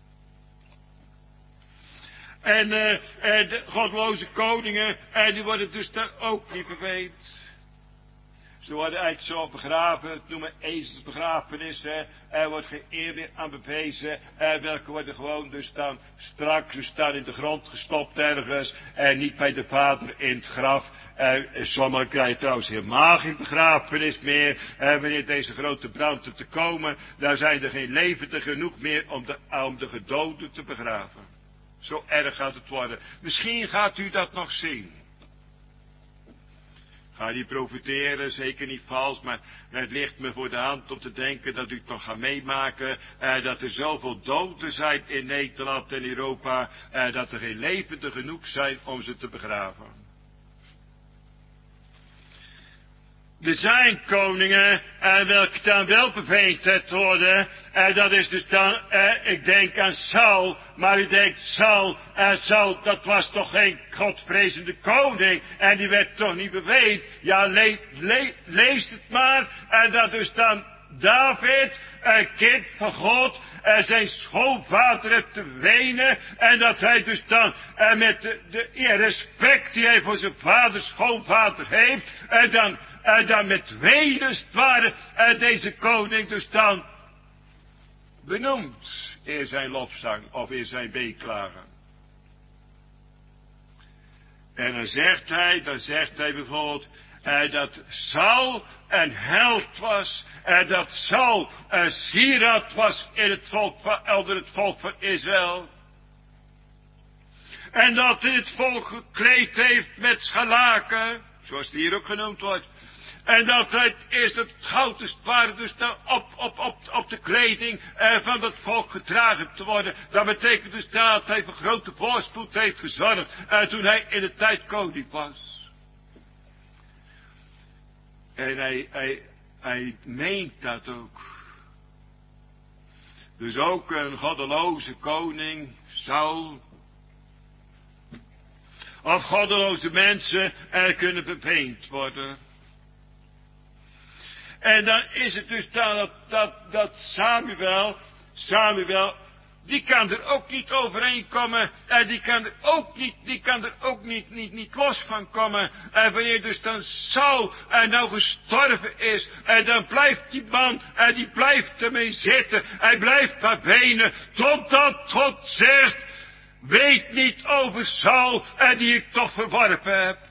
En uh, uh, de godloze koningen, uh, die worden dus daar ook niet beweend. Ze worden eigenlijk zo begraven, het noemen ezelsbegrafenis, hè. Er wordt geen eer meer aan bewezen. Er welke worden gewoon dus dan strak, dus dan in de grond gestopt ergens. En niet bij de vader in het graf. En sommigen krijgen trouwens helemaal geen begrafenis meer. En wanneer deze grote brand er te komen, dan zijn er geen levenden genoeg meer om de, om de gedoden te begraven. Zo erg gaat het worden. Misschien gaat u dat nog zien. Ga niet profiteren, zeker niet vals, maar het ligt me voor de hand om te denken dat u het nog gaat meemaken, eh, dat er zoveel doden zijn in Nederland en Europa, eh, dat er geen levenden genoeg zijn om ze te begraven. er zijn koningen, en welke dan wel beveend worden, en dat is dus dan, eh, ik denk aan Saul, maar u denkt, Saul, en Saul, dat was toch geen godvrezende koning, en die werd toch niet beveend. Ja, le, le, lees het maar, en dat dus dan David, een kind van God, en zijn schoonvader heeft te wenen, en dat hij dus dan, en met de, de respect die hij voor zijn vader, schoonvader heeft, en dan, en dan met wenen, het ware, en deze koning dus dan benoemd in zijn lofzang, of in zijn beklagen. En dan zegt hij, dan zegt hij bijvoorbeeld, en dat Saul een held was, en dat Saul een sieraad was in het volk van, onder het volk van Israël. En dat hij het volk gekleed heeft met scharlaken, zoals het hier ook genoemd wordt. En dat het is dat het goud dus waar dus op, op, op, op de kleding eh, van dat volk gedragen te worden. Dat betekent dus dat hij voor grote voorspoed heeft gezorgd eh, toen hij in de tijd koning was. En hij, hij, hij meent dat ook. Dus ook een goddeloze koning, Saul, of goddeloze mensen er kunnen beveend worden. En dan is het dus dat, dat, dat Samuel, Samuel, die kan er ook niet overeenkomen, en die kan er ook niet, die kan er ook niet, niet, niet los van komen. En wanneer dus dan Saul en nou gestorven is, en dan blijft die man, en die blijft ermee zitten, hij blijft maar benen, totdat God zegt, weet niet over Saul, en die ik toch verworpen heb.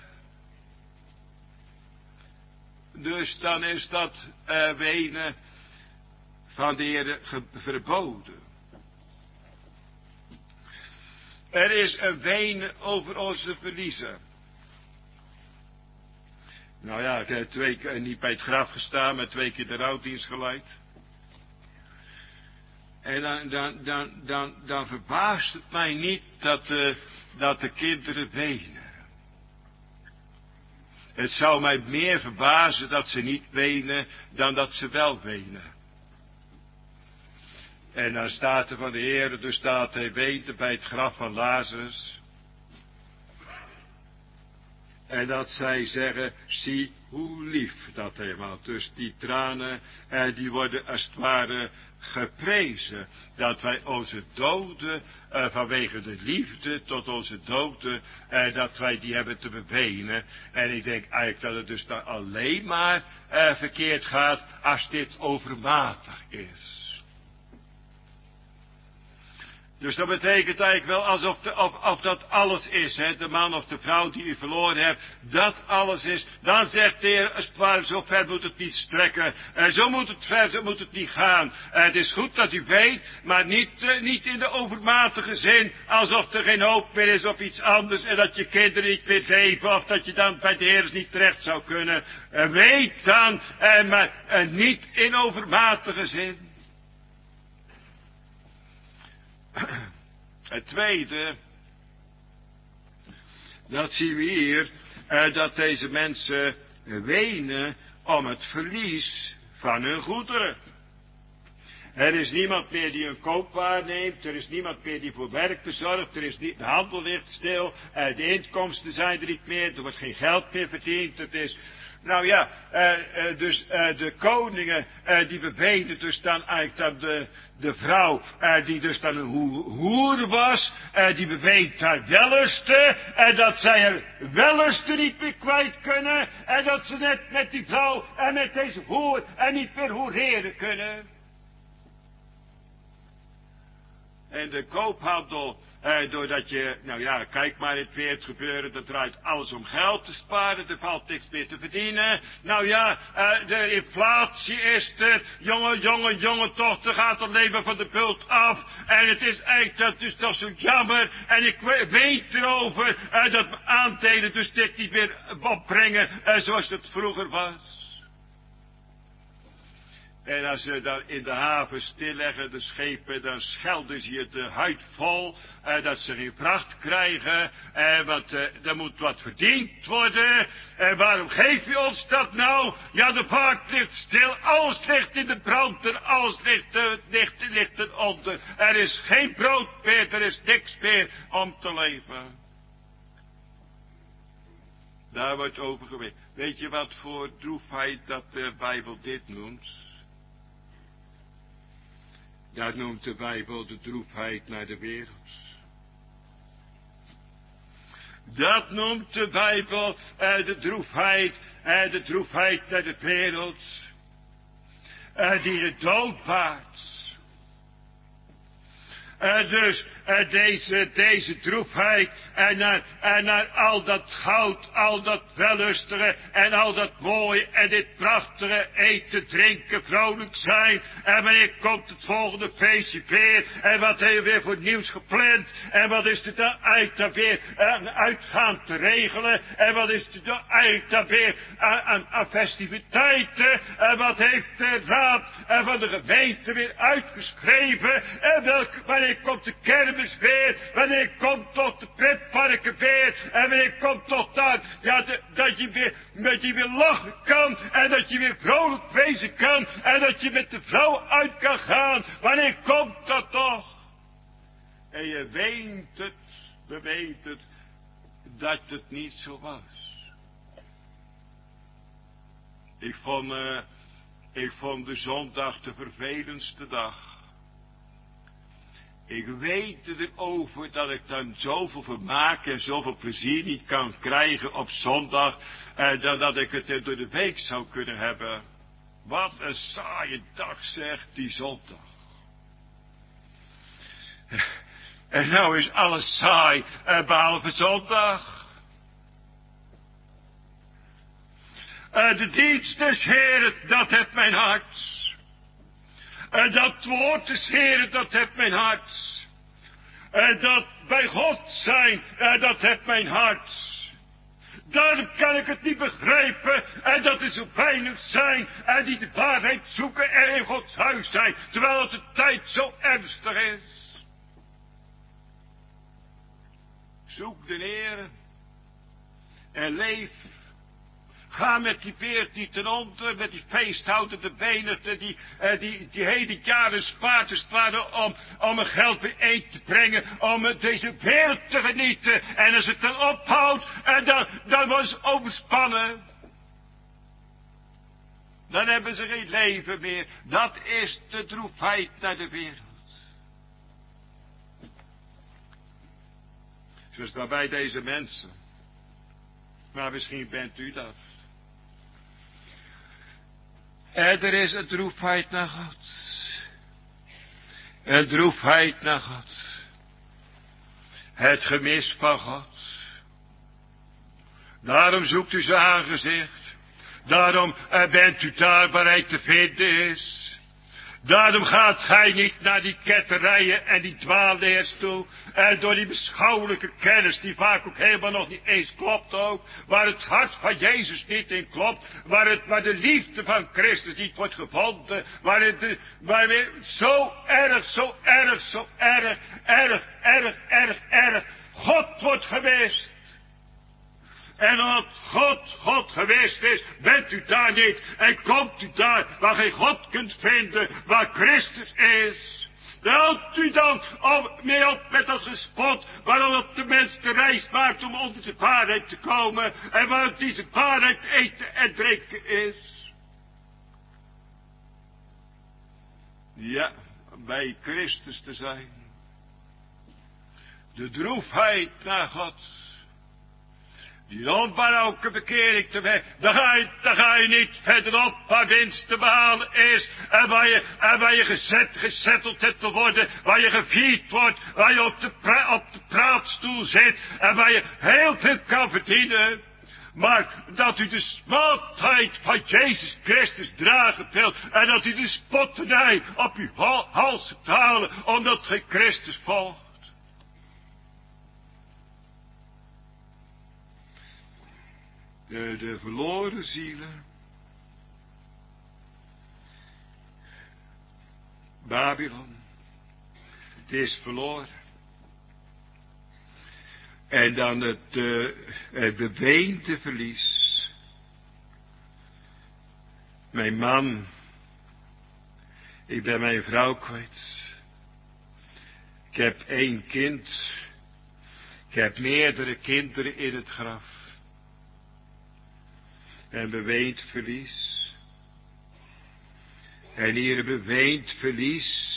Dus dan is dat uh, wenen van de Heer verboden. Er is een wenen over onze verliezen. Nou ja, ik heb twee keer niet bij het graf gestaan, maar twee keer de rouwdienst geleid. En dan, dan, dan, dan, dan verbaast het mij niet dat, uh, dat de kinderen wenen. Het zou mij meer verbazen dat ze niet wenen dan dat ze wel wenen. En dan staat er van de Heer, dus staat hij weten bij het graf van Lazarus. En dat zij zeggen, zie hoe lief dat hij was. Dus die tranen, eh, die worden als het ware geprezen. Dat wij onze doden, eh, vanwege de liefde tot onze doden, eh, dat wij die hebben te bewenen. En ik denk eigenlijk dat het dus dan alleen maar eh, verkeerd gaat als dit overmatig is. Dus dat betekent eigenlijk wel alsof de, of, of dat alles is, hè, de man of de vrouw die u verloren hebt, dat alles is. Dan zegt de Heer, als het ware, zo ver moet het niet strekken. En zo moet het ver, zo moet het niet gaan. En het is goed dat u weet, maar niet, uh, niet in de overmatige zin, alsof er geen hoop meer is of iets anders, en dat je kinderen niet meer leven, of dat je dan bij de Heer niet terecht zou kunnen. Uh, weet dan, uh, maar uh, niet in overmatige zin. Het tweede, dat zien we hier, eh, dat deze mensen wenen om het verlies van hun goederen. Er is niemand meer die een koopwaar neemt, er is niemand meer die voor werk bezorgt, er is niet, de handel ligt stil, eh, de inkomsten zijn er niet meer, er wordt geen geld meer verdiend, het is... Nou ja, uh, uh, dus uh, de koningen, uh, die bevelen dus dan eigenlijk dat de, de vrouw, uh, die dus dan een hoer, hoer was, uh, die beveelt haar wellusten, en dat zij er wellusten niet meer kwijt kunnen, en dat ze net met die vrouw en met deze hoer en niet meer hoereren kunnen. En de koophandel, eh, doordat je, nou ja, kijk maar in het weer het gebeuren, dat draait alles om geld te sparen, er valt niks meer te verdienen. Nou ja, eh, de inflatie is er, jongen, jongen, jongen, toch, er gaat het leven van de bult af. En het is eigenlijk, dat is toch zo jammer, en ik weet erover, eh, dat mijn aandelen dus dit niet meer opbrengen, eh, zoals het vroeger was. En als ze dan in de haven stilleggen, de schepen, dan schelden ze je de huid vol. Eh, dat ze geen vracht krijgen. Eh, want eh, er moet wat verdiend worden. En waarom geef je ons dat nou? Ja, de vaart ligt stil. Alles ligt in de brand en alles ligt, uh, ligt, ligt eronder. Er is geen brood meer, er is niks meer om te leven. Daar wordt over geweest. Weet je wat voor droefheid dat de Bijbel dit noemt? Dat noemt de Bijbel de droefheid naar de wereld. Dat noemt de Bijbel uh, de droefheid, uh, de droefheid naar de wereld. Uh, die de dood baart. Uh, dus uh, deze, deze droefheid en naar, en naar al dat goud, al dat wellustige en al dat mooie en dit prachtige eten, drinken, vrolijk zijn. En wanneer komt het volgende feestje weer? En wat hebben we weer voor nieuws gepland? En wat is er dan eigenlijk dan weer aan uitgaan te regelen? En wat is er dan eigenlijk dan weer aan, aan, aan festiviteiten? En wat heeft de raad van de gemeente weer uitgeschreven? En welke, wanneer komt de kermis weer? Wanneer komt tot de pretparken weer? En wanneer komt tot daar, ja, de, dat je weer, dat je weer lachen kan. En dat je weer vrolijk wezen kan. En dat je met de vrouw uit kan gaan. Wanneer komt dat toch? En je weet het, we weten het, dat het niet zo was. Ik vond, uh, ik vond de zondag de vervelendste dag. Ik weet erover dat ik dan zoveel vermaak en zoveel plezier niet kan krijgen op zondag. En dan dat ik het door de week zou kunnen hebben. Wat een saaie dag zegt die zondag. En nou is alles saai, behalve zondag. De dienst des Heeren, dat heeft mijn hart. En dat woord des Heeren, dat heeft mijn hart. En dat bij God zijn, dat heeft mijn hart. Daarom kan ik het niet begrijpen. En dat er zo weinig zijn. En die de waarheid zoeken en in Gods huis zijn. Terwijl het de tijd zo ernstig is. Zoek de Heer. En leef. Ga met die veert niet ten onder, met die feesthoudende benen, die, uh, die, die hele jaren spaart als het ware om, om een geld bijeen te brengen, om uh, deze wereld te genieten. En als het dan ophoudt, uh, dan, dan worden ze overspannen. Dan hebben ze geen leven meer. Dat is de droefheid naar de wereld. Zoals waarbij deze mensen. Maar misschien bent u dat. En er is een droefheid naar God. Een droefheid naar God. Het gemis van God. Daarom zoekt u zijn aangezicht. Daarom bent u daar waar hij te vinden is. Daarom gaat gij niet naar die ketterijen en die dwaalleers toe. En door die beschouwelijke kennis die vaak ook helemaal nog niet eens klopt ook. Waar het hart van Jezus niet in klopt. Waar, het, waar de liefde van Christus niet wordt gevonden. Waar het de, waar weer zo erg, zo erg, zo erg, erg, erg, erg, erg God wordt gemist. En omdat God, God geweest is, bent u daar niet. En komt u daar waar gij God kunt vinden, waar Christus is. Dan houdt u dan op, mee op met dat gespot, waarom de mens de reis maakt om onder de waarheid te komen. En waar deze waarheid eten en drinken is. Ja, bij Christus te zijn. De droefheid naar God. Die onbarmhartige bekering te weg. Dan ga je, dan ga je niet verderop waar winst te behalen is. En waar je, en waar je gezet, gezetteld hebt te worden. Waar je gevierd wordt. Waar je op de, pra, op de praatstoel zit. En waar je heel veel kan verdienen. Maar dat u de smalheid van Jezus Christus dragen wilt. En dat u de spotternij op uw hals hebt halen. Omdat gij Christus volgt. De, de verloren zielen. Babylon. Het is verloren. En dan het, uh, het beweende verlies. Mijn man. Ik ben mijn vrouw kwijt. Ik heb één kind. Ik heb meerdere kinderen in het graf. En beweend verlies. En hier beweend verlies.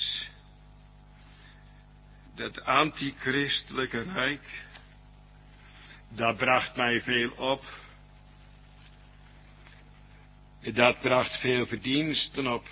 Dat antichristelijke rijk. Dat bracht mij veel op. Dat bracht veel verdiensten op.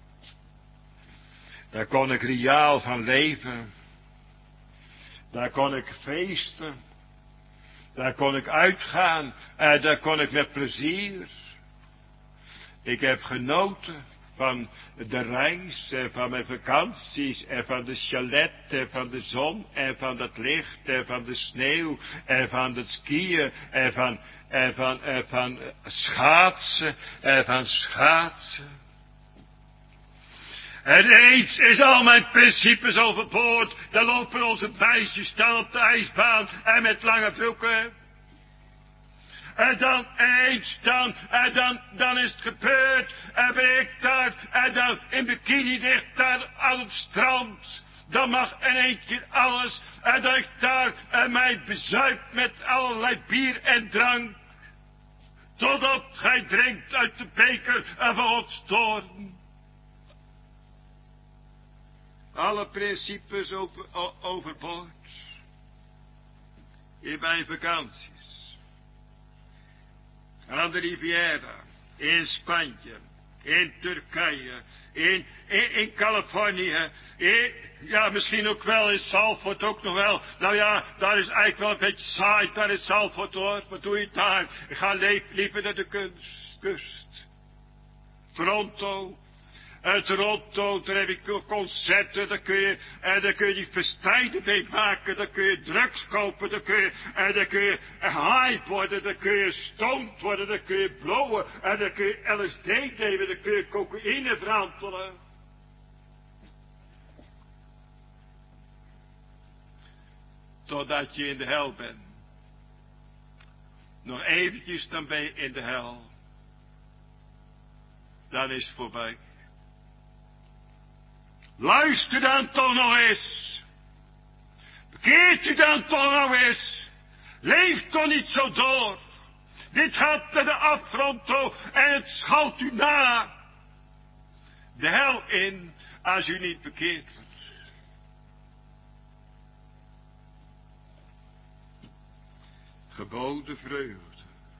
Daar kon ik reaal van leven. Daar kon ik feesten. Daar kon ik uitgaan. En daar kon ik met plezier. Ik heb genoten van de reis en van mijn vakanties en van de chalet en van de zon en van het licht en van de sneeuw en van het skiën en van, en van, en van schaatsen en van schaatsen. En eens is al mijn principes overboord. Dan lopen onze meisjes staan op de ijsbaan en met lange broeken. En dan eens, dan, en dan, dan is het gebeurd. En ben ik daar, en dan in bikini ligt daar aan het strand. Dan mag in één keer alles. En dat ik daar en mij bezuipt met allerlei bier en drank. Totdat gij drinkt uit de beker en van Gods toorn. Alle principes over, overboord. In mijn vakanties. Aan de Riviera. In Spanje. In Turkije. In, in, in Californië. In, ja, misschien ook wel in Salford ook nog wel. Nou ja, daar is eigenlijk wel een beetje saai. Daar is Salford hoor. Wat doe je daar? Ik ga liever naar de kunst, kust. Toronto. Uit Toronto, daar heb ik concerten, daar kun je, en daar kun je die festijnen mee maken, daar kun je drugs kopen, daar kun je, en daar kun je hype worden, daar kun je stoned worden, daar kun je blowen, en daar kun je L S D nemen, daar kun je cocaïne verhandelen. Totdat je in de hel bent. Nog eventjes, dan ben je in de hel. Dan is het voorbij. Luister dan toch nog eens. Bekeert u dan toch nog eens. Leef toch niet zo door. Dit gaat naar de afgrond toe en het schalt u na. De hel in als u niet bekeerd wordt. Geboden vreugde.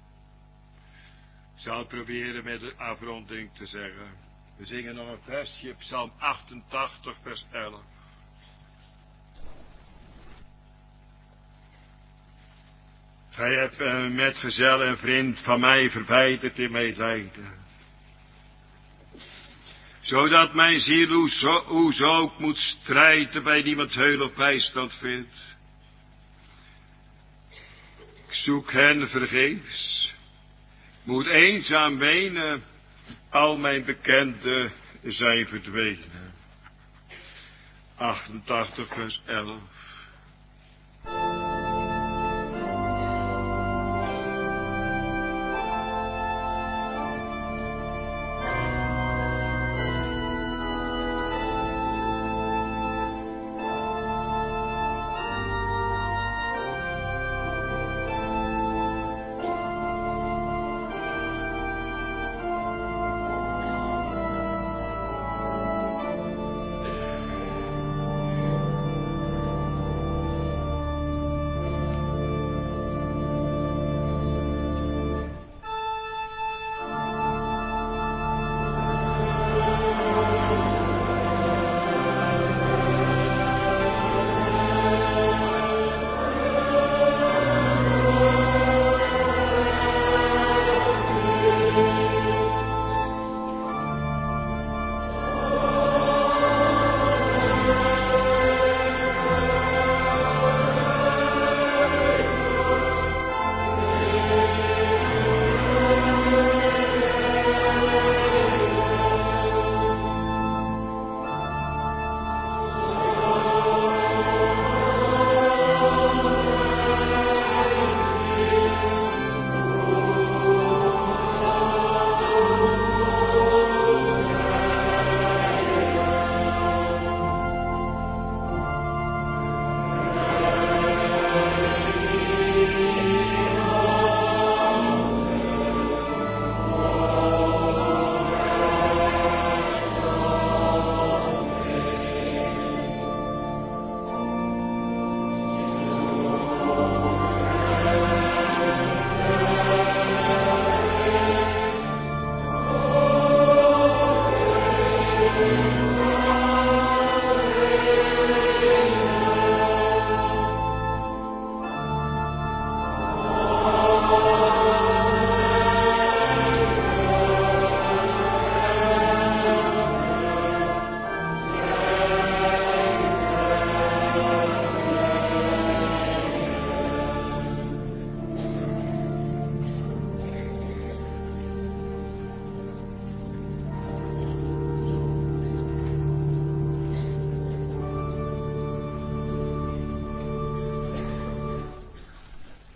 Ik zal het proberen met de afronding te zeggen. We zingen nog een versje, Psalm achtentachtig, vers elf. Gij hebt een metgezel en vriend van mij verwijderd in mijn lijden. Zodat mijn ziel hoe zo, hoe zo ook moet strijden bij niemand heul of bijstand vindt. Ik zoek hen vergeefs. Moet eenzaam wenen. Al mijn bekenden zijn verdwenen. achtentachtig vers elf.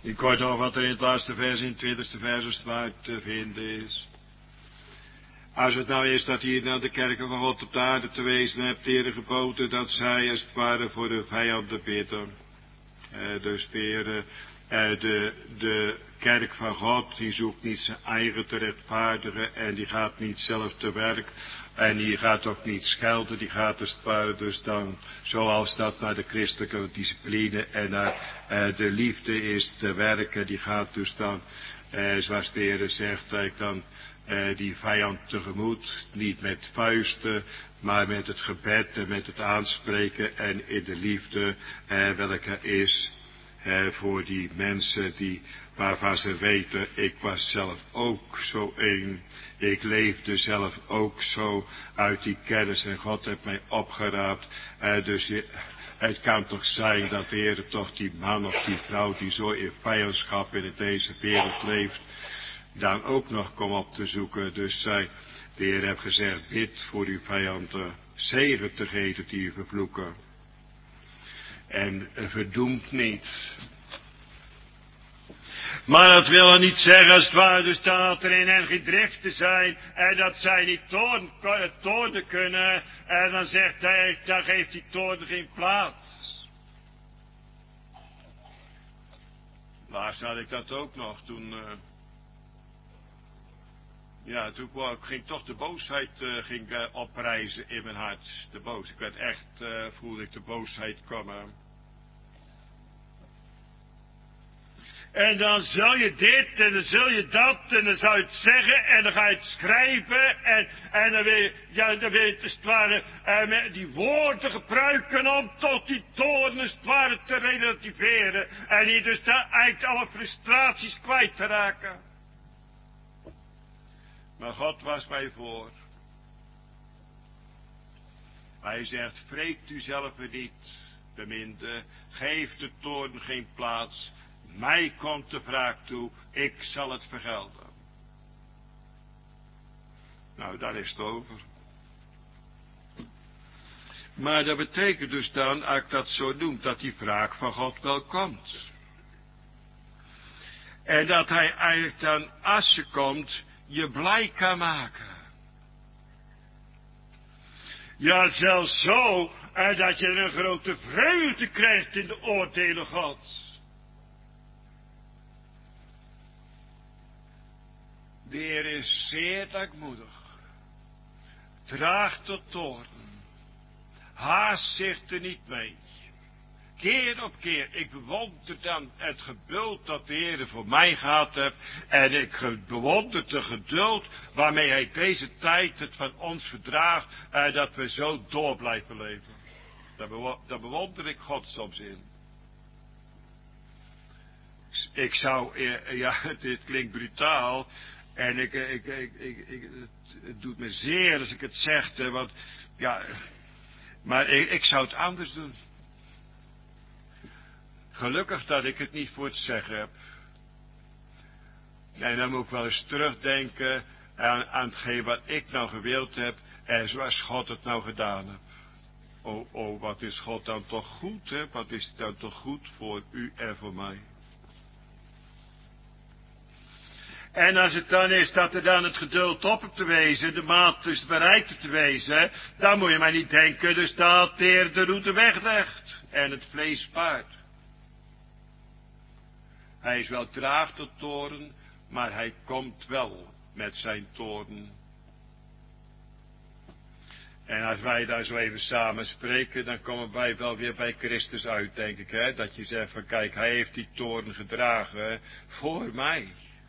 Ik hoor nog wat er in het laatste vers, in het twintigste vers waar te vinden is. Als het nou is dat hier naar de kerken van God op de aarde te wezen hebt, de Heer geboden, dat zij als het ware voor de vijanden bidden. Uh, dus de Heer, uh, de, de kerk van God, die zoekt niet zijn eigen te rechtvaardigen en die gaat niet zelf te werk. En die gaat ook niet schelden, die gaat als het ware dus dan, zoals dat naar de christelijke discipline en naar uh, de liefde is te werken, die gaat dus dan, uh, zoals de Heer zegt, dat ik dan uh, die vijand tegemoet, niet met vuisten, maar met het gebed en met het aanspreken en in de liefde, uh, welke is uh, voor die mensen die, waarvan ze weten, ik was zelf ook zo een. Ik leefde zelf ook zo uit die kennis en God heeft mij opgeraapt. Uh, dus je, het kan toch zijn dat de Heer toch die man of die vrouw die zo in vijandschap in deze wereld leeft, dan ook nog komt op te zoeken. Dus zij, de Heer heeft gezegd, bid voor uw vijanden, zegen te geven die u vervloeken. En uh, verdoemt niet. Maar dat wil er niet zeggen als het ware dus dat er in hen geen driften zijn en dat zij niet toorn, toornen kunnen. En dan zegt hij, dan geeft die toorn geen plaats. Laatst had ik dat ook nog toen. Uh, ja, toen kwam, ging toch de boosheid uh, ging, uh, oprijzen in mijn hart. De boos. Ik werd echt, uh, voelde ik de boosheid komen. En dan zul je dit, en dan zul je dat, en dan zou je het zeggen, en dan ga je het schrijven, en, en dan wil je, ja, dan wil je het, als het ware, eh, die woorden gebruiken om tot die toorn, als het ware, te relativeren. En hier dus daar eigenlijk alle frustraties kwijt te raken. Maar God was mij voor. Hij zegt, wreekt u zelf niet, beminde, geef de toorn geen plaats. Mij komt de wraak toe, ik zal het vergelden. Nou, daar is het over. Maar dat betekent dus dan, als ik dat zo noem, dat die wraak van God wel komt. En dat hij eigenlijk dan, als ze komt, je blij kan maken. Ja, zelfs zo, eh, dat je een grote vreugde krijgt in de oordelen Gods. De Heer is zeer dankmoedig. Draagt de toorn. Haast zich er niet mee. Keer op keer. Ik bewonder dan het geduld dat de Heer voor mij gehad heeft. En ik bewonder de geduld waarmee hij deze tijd het van ons verdraagt. En dat we zo door blijven leven. Daar bewonder ik God soms in. Ik zou, ja, dit klinkt brutaal. En ik, ik, ik, ik, ik, het, het doet me zeer als ik het zeg, hè, want, ja, maar ik, ik zou het anders doen. Gelukkig dat ik het niet voor het zeggen heb. En dan moet ik wel eens terugdenken aan, aan hetgeen wat ik nou gewild heb en zoals God het nou gedaan heeft. Oh, oh, wat is God dan toch goed, hè? Wat is dan toch goed voor u en voor mij. En als het dan is dat er dan het geduld op hebt te wezen, de maat dus bereikt te wezen, dan moet je maar niet denken dus dat de Heer de route weglegt en het vlees spaart. Hij is wel traag tot toorn, maar hij komt wel met zijn toorn. En als wij daar zo even samen spreken, dan komen wij wel weer bij Christus uit, denk ik, hè? Dat je zegt van kijk, hij heeft die toorn gedragen voor mij.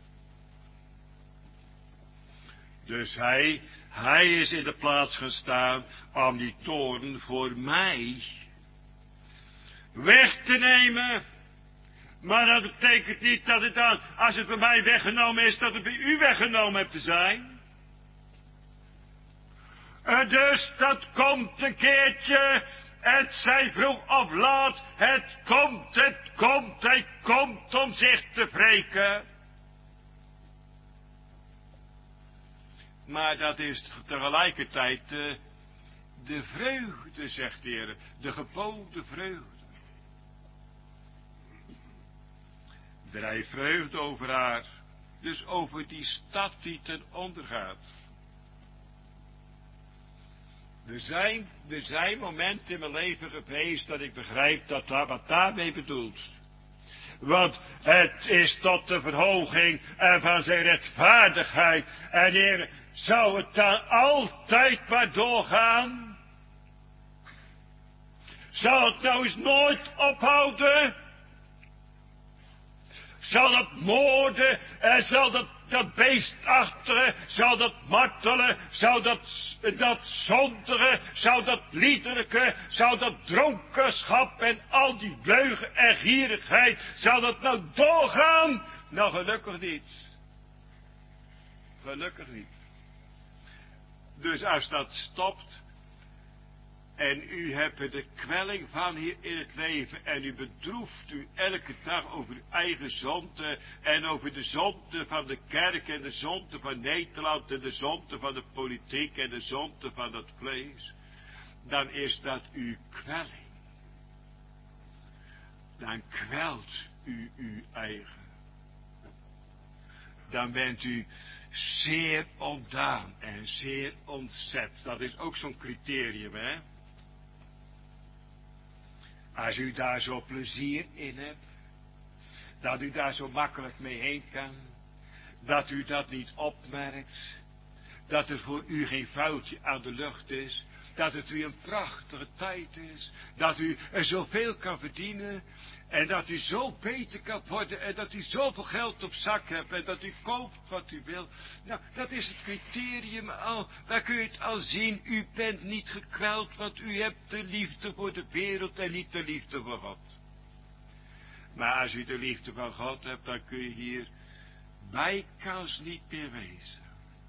Dus hij, hij is in de plaats gaan staan om die toorn voor mij weg te nemen. Maar dat betekent niet dat het dan, als het bij mij weggenomen is, dat het bij u weggenomen hebt te zijn. En dus dat komt een keertje, het zij vroeg of laat, het komt, het komt, hij komt om zich te wreken. Maar dat is tegelijkertijd de, de vreugde, zegt de Heer, de geboden vreugde. Drijf vreugde over haar. Dus over die stad die ten onder gaat. Er zijn, er zijn momenten in mijn leven geweest dat ik begrijp dat dat wat daarmee bedoelt. Want het is tot de verhoging en van zijn rechtvaardigheid. En Heer, zou het dan altijd maar doorgaan? Zal het nou eens nooit ophouden? Zal dat moorden en zal dat, dat beestachtige, zal dat martelen, zal dat, dat zondige, zal dat liederlijke, zal dat dronkenschap en al die leugen en gierigheid, zal dat nou doorgaan? Nou, gelukkig niet. Gelukkig niet. Dus als dat stopt, en u hebt er de kwelling van hier in het leven. En u bedroeft u elke dag over uw eigen zonde. En over de zonde van de kerk. En de zonde van Nederland. En de zonde van de politiek. En de zonde van het vlees. Dan is dat uw kwelling. Dan kwelt u uw eigen. Dan bent u zeer ontdaan. En zeer ontzet. Dat is ook zo'n criterium, hè. Als u daar zo plezier in hebt, dat u daar zo makkelijk mee heen kan, dat u dat niet opmerkt, dat er voor u geen vuiltje aan de lucht is, dat het u een prachtige tijd is, dat u er zoveel kan verdienen en dat u zo beter kan worden en dat u zoveel geld op zak hebt en dat u koopt wat u wil. Nou, dat is het criterium al, daar kun je het al zien. U bent niet gekweld, want u hebt de liefde voor de wereld en niet de liefde voor God. Maar als u de liefde van God hebt, dan kun je hier bijkans niet meer wezen.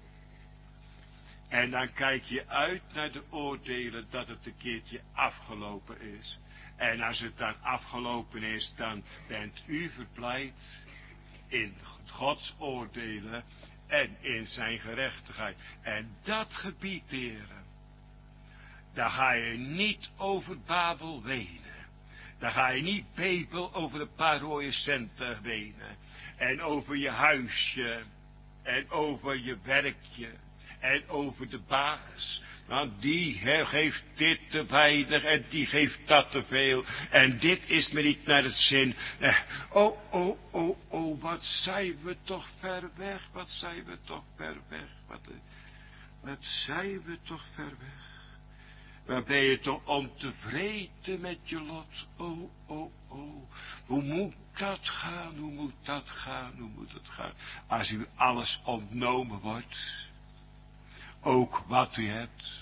En dan kijk je uit naar de oordelen dat het een keertje afgelopen is. En als het dan afgelopen is, dan bent u verblijd in Gods oordelen en in zijn gerechtigheid. En dat gebied, heren, daar ga je niet over Babel wenen. Daar ga je niet Babel over een paar rode centen wenen. En over je huisje. En over je werkje. En over de baas. Want die he, geeft dit te weinig en die geeft dat te veel. En dit is me niet naar het zin. Eh, oh, oh, oh, oh, wat zijn we toch ver weg. Wat zijn we toch ver weg. Wat, uh, wat zijn we toch ver weg. Waar ben je toch ontevreden met je lot. Oh, oh, oh. Hoe moet dat gaan, hoe moet dat gaan, hoe moet het gaan. Als u alles ontnomen wordt. Ook wat u hebt.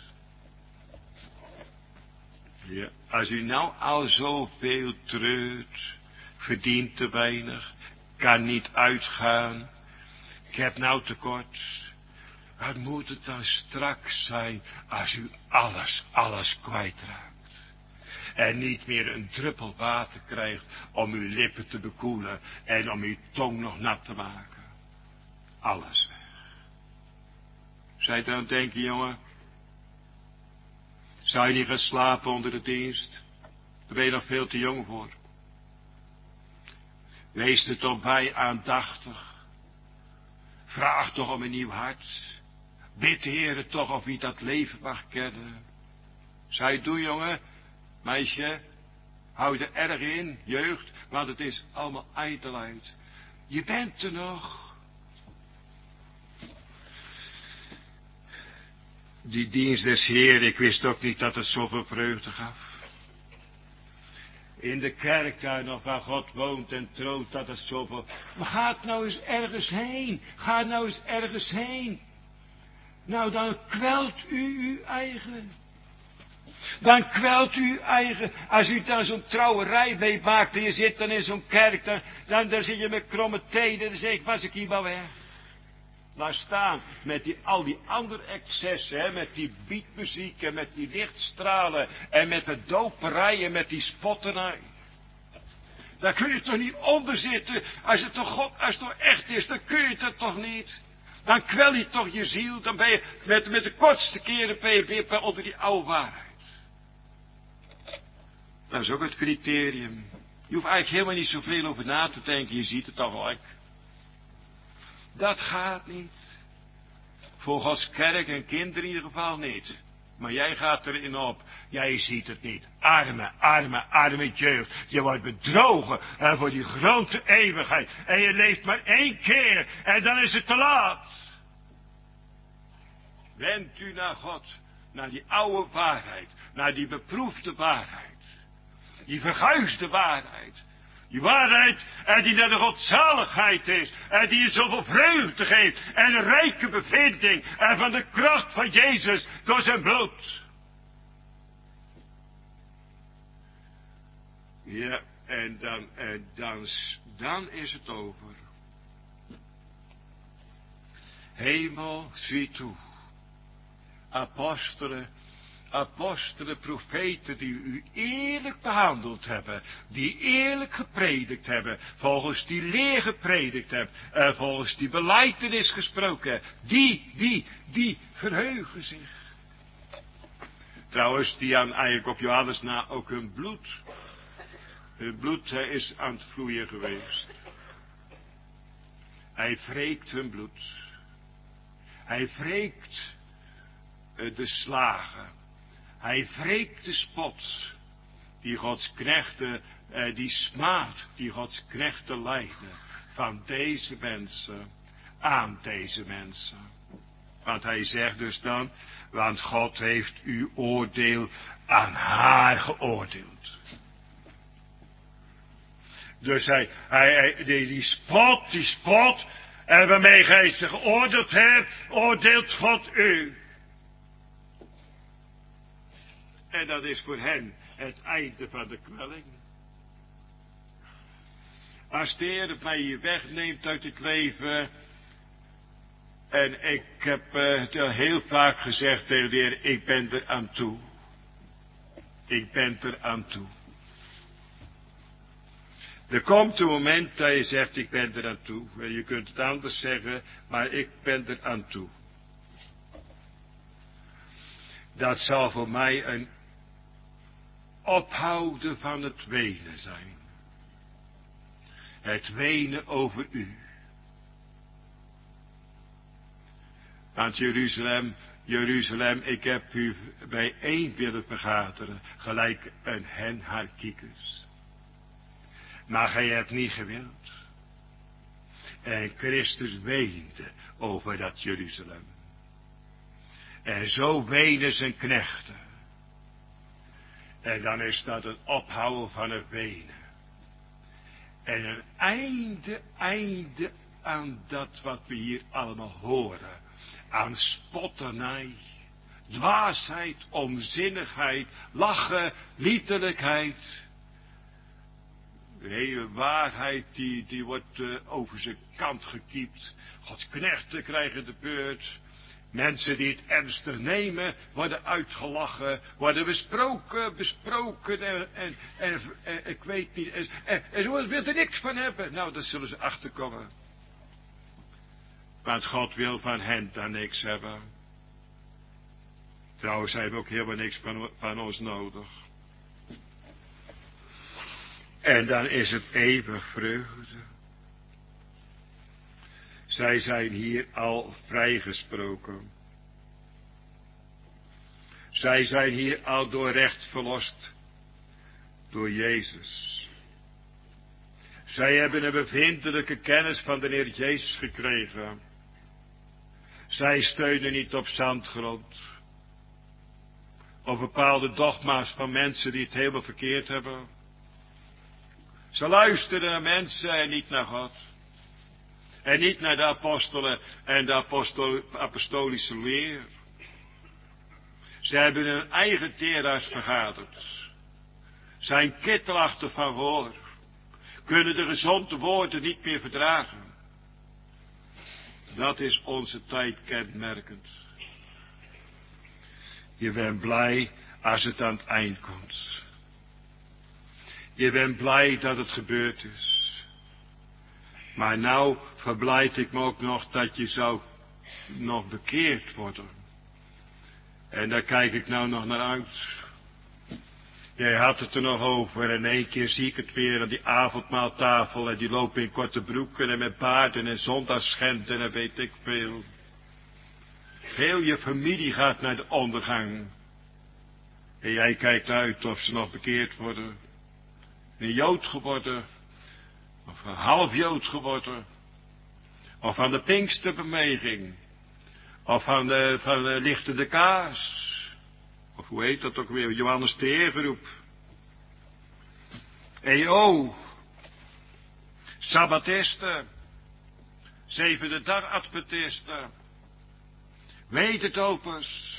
Ja, als u nou al zoveel treurt, verdient te weinig, kan niet uitgaan, ik heb nou tekort. Wat moet het dan straks zijn als u alles, alles kwijtraakt? En niet meer een druppel water krijgt om uw lippen te bekoelen en om uw tong nog nat te maken. Alles weg. Zou je dan denken, jongen? Zou je niet gaan slapen onder de dienst? Daar ben je nog veel te jong voor. Wees er toch bij aandachtig. Vraag toch om een nieuw hart. Bid de Heere toch of hij dat leven mag kennen. Zou je het doen, jongen? Meisje, hou er erg in, jeugd, want het is allemaal ijdelheid. Je bent er nog. Die dienst des Heeren, ik wist ook niet dat het zoveel vreugde gaf. In de kerk daar nog waar God woont en troont, dat het zoveel... Maar ga nou eens ergens heen. Ga nou eens ergens heen. Nou, dan kwelt u uw eigen. Dan kwelt u uw eigen. Als u dan zo'n trouwerij meemaakt en je zit dan in zo'n kerk, dan, dan, dan zit je met kromme tenen en dan zeg ik, was ik hier maar weg. Laat staan met die, al die andere excessen, hè, met die beatmuziek en met die lichtstralen en met de doperij en met die spotterij. Daar kun je toch niet onder zitten. Als het toch God, als het toch echt is, dan kun je het toch niet. Dan kwel je toch je ziel. Dan ben je met, met de kortste keren ben je weer onder die oude waarheid. Dat is ook het criterium. Je hoeft eigenlijk helemaal niet zoveel over na te denken, je ziet het al gelijk. Dat gaat niet. Voor Gods kerk en kinderen in ieder geval niet. Maar jij gaat erin op. Jij ziet het niet. Arme, arme, arme jeugd. Je wordt bedrogen en voor die grote eeuwigheid. En je leeft maar één keer en dan is het te laat. Wend u naar God. Naar die oude waarheid. Naar die beproefde waarheid. Die verguisde waarheid. Die waarheid en die naar de godzaligheid is. En die je zoveel vreugde geeft. En een rijke bevinding. En van de kracht van Jezus door zijn bloed. Ja, en dan, en dan, dan is het over. Hemel, zie toe. Apostelen. Apostelen, profeten die u eerlijk behandeld hebben, die eerlijk gepredikt hebben, volgens die leer gepredikt hebben, en volgens die belijdenis gesproken, die, die, die verheugen zich. Trouwens, die aan eigenlijk op Johannes na ook hun bloed, hun bloed is aan het vloeien geweest. Hij wreekt hun bloed. Hij wreekt de slagen. Hij wreekt de spot, die Gods knechten, eh, die smaad, die Gods knechten lijden, van deze mensen, aan deze mensen. Want hij zegt dus dan, want God heeft uw oordeel aan haar geoordeeld. Dus hij, hij, hij die, die spot, die spot, en waarmee gij ze geoordeeld hebt, oordeelt God u. En dat is voor hen het einde van de kwelling. Als de Heer het mij hier wegneemt uit het leven. En ik heb uh, het al heel vaak gezegd tegen de Heer, ik ben er aan toe. Ik ben er aan toe. Er komt een moment dat je zegt, ik ben er aan toe. Je kunt het anders zeggen, maar ik ben er aan toe. Dat zal voor mij een ophouden van het wenen zijn. Het wenen over u. Want Jeruzalem, Jeruzalem, ik heb u bijeen willen vergaderen, gelijk een hen haar kiekers. Maar gij hebt niet gewild. En Christus weende over dat Jeruzalem. En zo wenen zijn knechten. En dan is dat het ophouden van het wenen. En een einde, einde aan dat wat we hier allemaal horen. Aan spotternij, dwaasheid, onzinnigheid, lachen, liederlijkheid. De hele waarheid die, die wordt uh, over zijn kant gekiept. Gods knechten krijgen de beurt. Mensen die het ernstig nemen, worden uitgelachen, worden besproken, besproken en, en, en, en ik weet niet, en, en, en ze willen er niks van hebben. Nou, daar zullen ze achterkomen. Want God wil van hen daar niks hebben. Trouwens, zij hebben ook helemaal niks van, van ons nodig. En dan is het eeuwig vreugde. Zij zijn hier al vrijgesproken. Zij zijn hier al door recht verlost. Door Jezus. Zij hebben een bevindelijke kennis van de Heer Jezus gekregen. Zij steunen niet op zandgrond. Op bepaalde dogma's van mensen die het helemaal verkeerd hebben. Ze luisteren naar mensen en niet naar God. En niet naar de apostelen en de apostol, apostolische leer. Ze hebben hun eigen teerhuis vergaderd. Zijn kittelachtig van gehoor. Kunnen de gezonde woorden niet meer verdragen. Dat is onze tijd kenmerkend. Je bent blij als het aan het eind komt. Je bent blij dat het gebeurd is. Maar nou verblijd ik me ook nog dat je zou nog bekeerd worden. En daar kijk ik nou nog naar uit. Jij had het er nog over en één keer zie ik het weer aan die avondmaaltafel en die lopen in korte broeken en met baarden en zondagsschenden en weet ik veel. Heel je familie gaat naar de ondergang. En jij kijkt uit of ze nog bekeerd worden. Een Jood geworden. Of een half Jood geworden. Of aan de Pinksterbeweging. Of aan de, van de lichtende kaas. Of hoe heet dat ook weer? Johannes de Heergroep. E O. Sabbatisten. Zevende dag Adventisten. Wetendopers.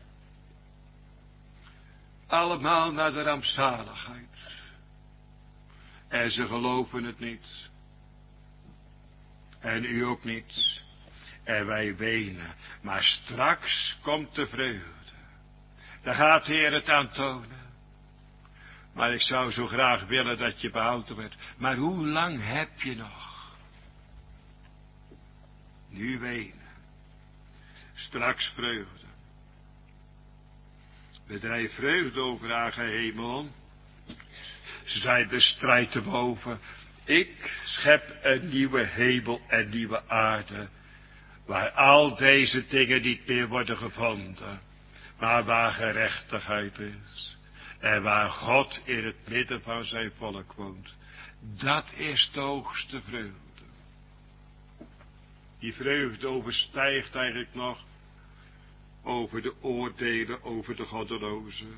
Allemaal naar de rampzaligheid. En ze geloven het niet. En u ook niet. En wij wenen. Maar straks komt de vreugde. Daar gaat de Heer het aan tonen. Maar ik zou zo graag willen dat je behouden werd. Maar hoe lang heb je nog? Nu wenen. Straks vreugde. Bedrijf vreugde over haar hemel. Ze zei de strijd te boven. Ik schep een nieuwe hemel en nieuwe aarde. Waar al deze dingen niet meer worden gevonden. Maar waar gerechtigheid is. En waar God in het midden van zijn volk woont. Dat is de hoogste vreugde. Die vreugde overstijgt eigenlijk nog over de oordelen, over de goddelozen.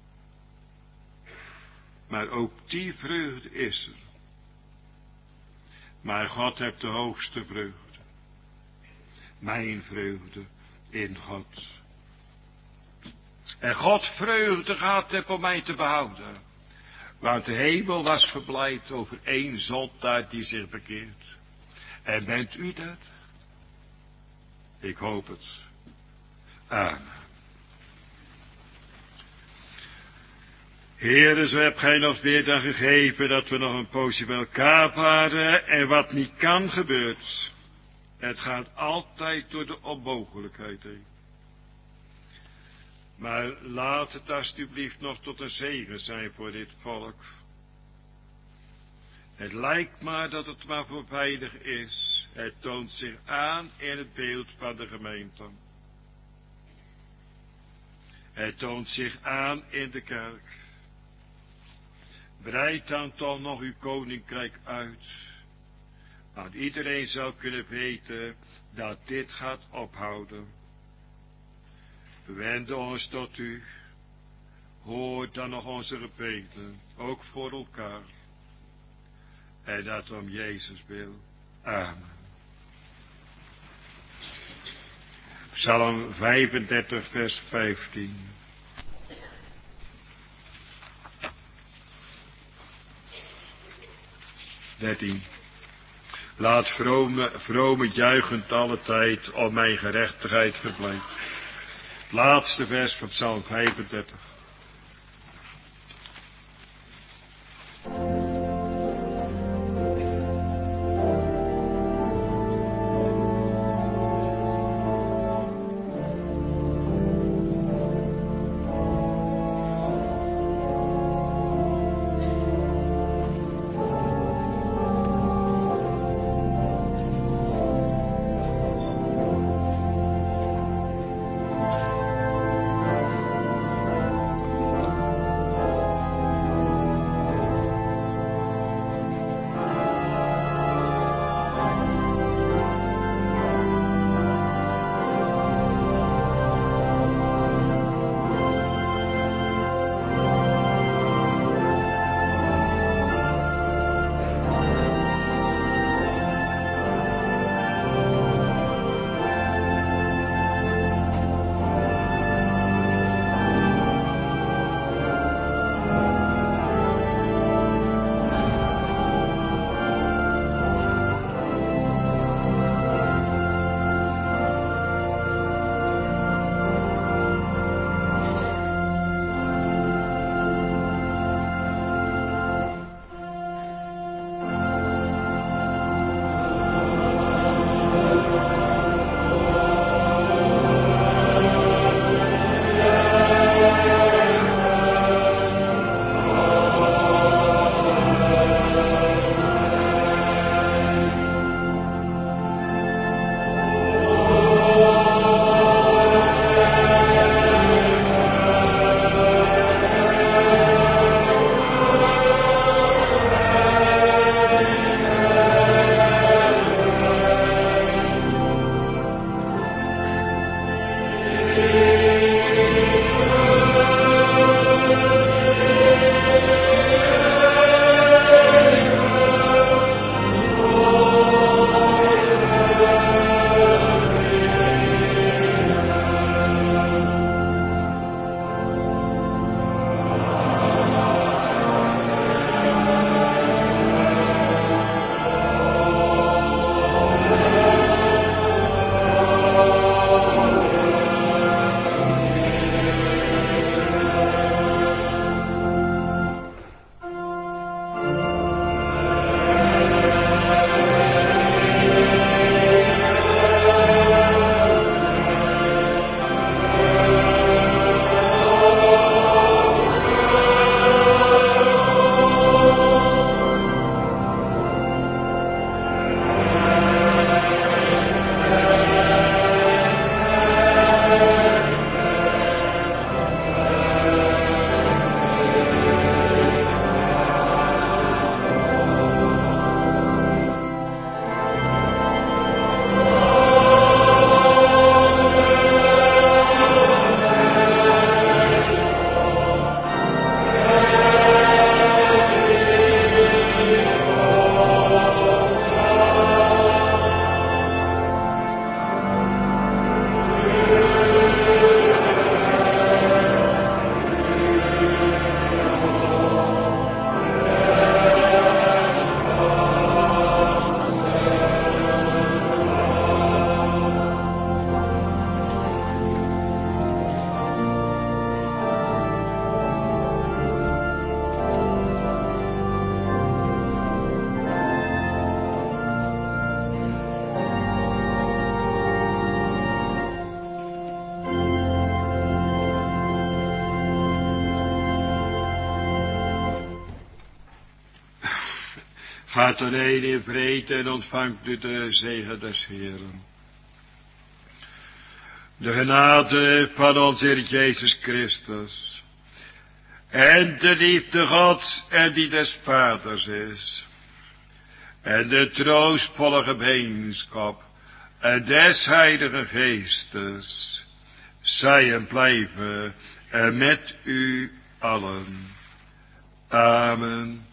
Maar ook die vreugde is er. Maar God heeft de hoogste vreugde. Mijn vreugde in God. En God vreugde gehad heb om mij te behouden. Want de hemel was verblijd over één zondaar die zich bekeert. En bent u dat? Ik hoop het. Amen. Heere, zo hebt gij ons weer dan gegeven dat we nog een poosje bij elkaar waren en wat niet kan gebeurt. Het gaat altijd door de onmogelijkheid heen. Maar laat het alsjeblieft nog tot een zegen zijn voor dit volk. Het lijkt maar dat het maar voor veilig is. Het toont zich aan in het beeld van de gemeente. Het toont zich aan in de kerk. Breid dan toch nog uw koninkrijk uit. Dat iedereen zou kunnen weten dat dit gaat ophouden. We wenden ons tot u. Hoor dan nog onze gebeden, ook voor elkaar. En dat om Jezus wil. Amen. Psalm vijfendertig, vers vijftien. dertien. Laat vrome, vrome juichend alle tijd om mijn gerechtigheid verblijft. Het laatste vers van Psalm vijfendertig. Gaat alleen in vrede en ontvangt u de zegen des Heeren. De genade van onze Heer Jezus Christus en de liefde Gods en die des Vaders is en de troostvolle gemeenschap en des Heilige Geestes zij en blijven en met u allen. Amen.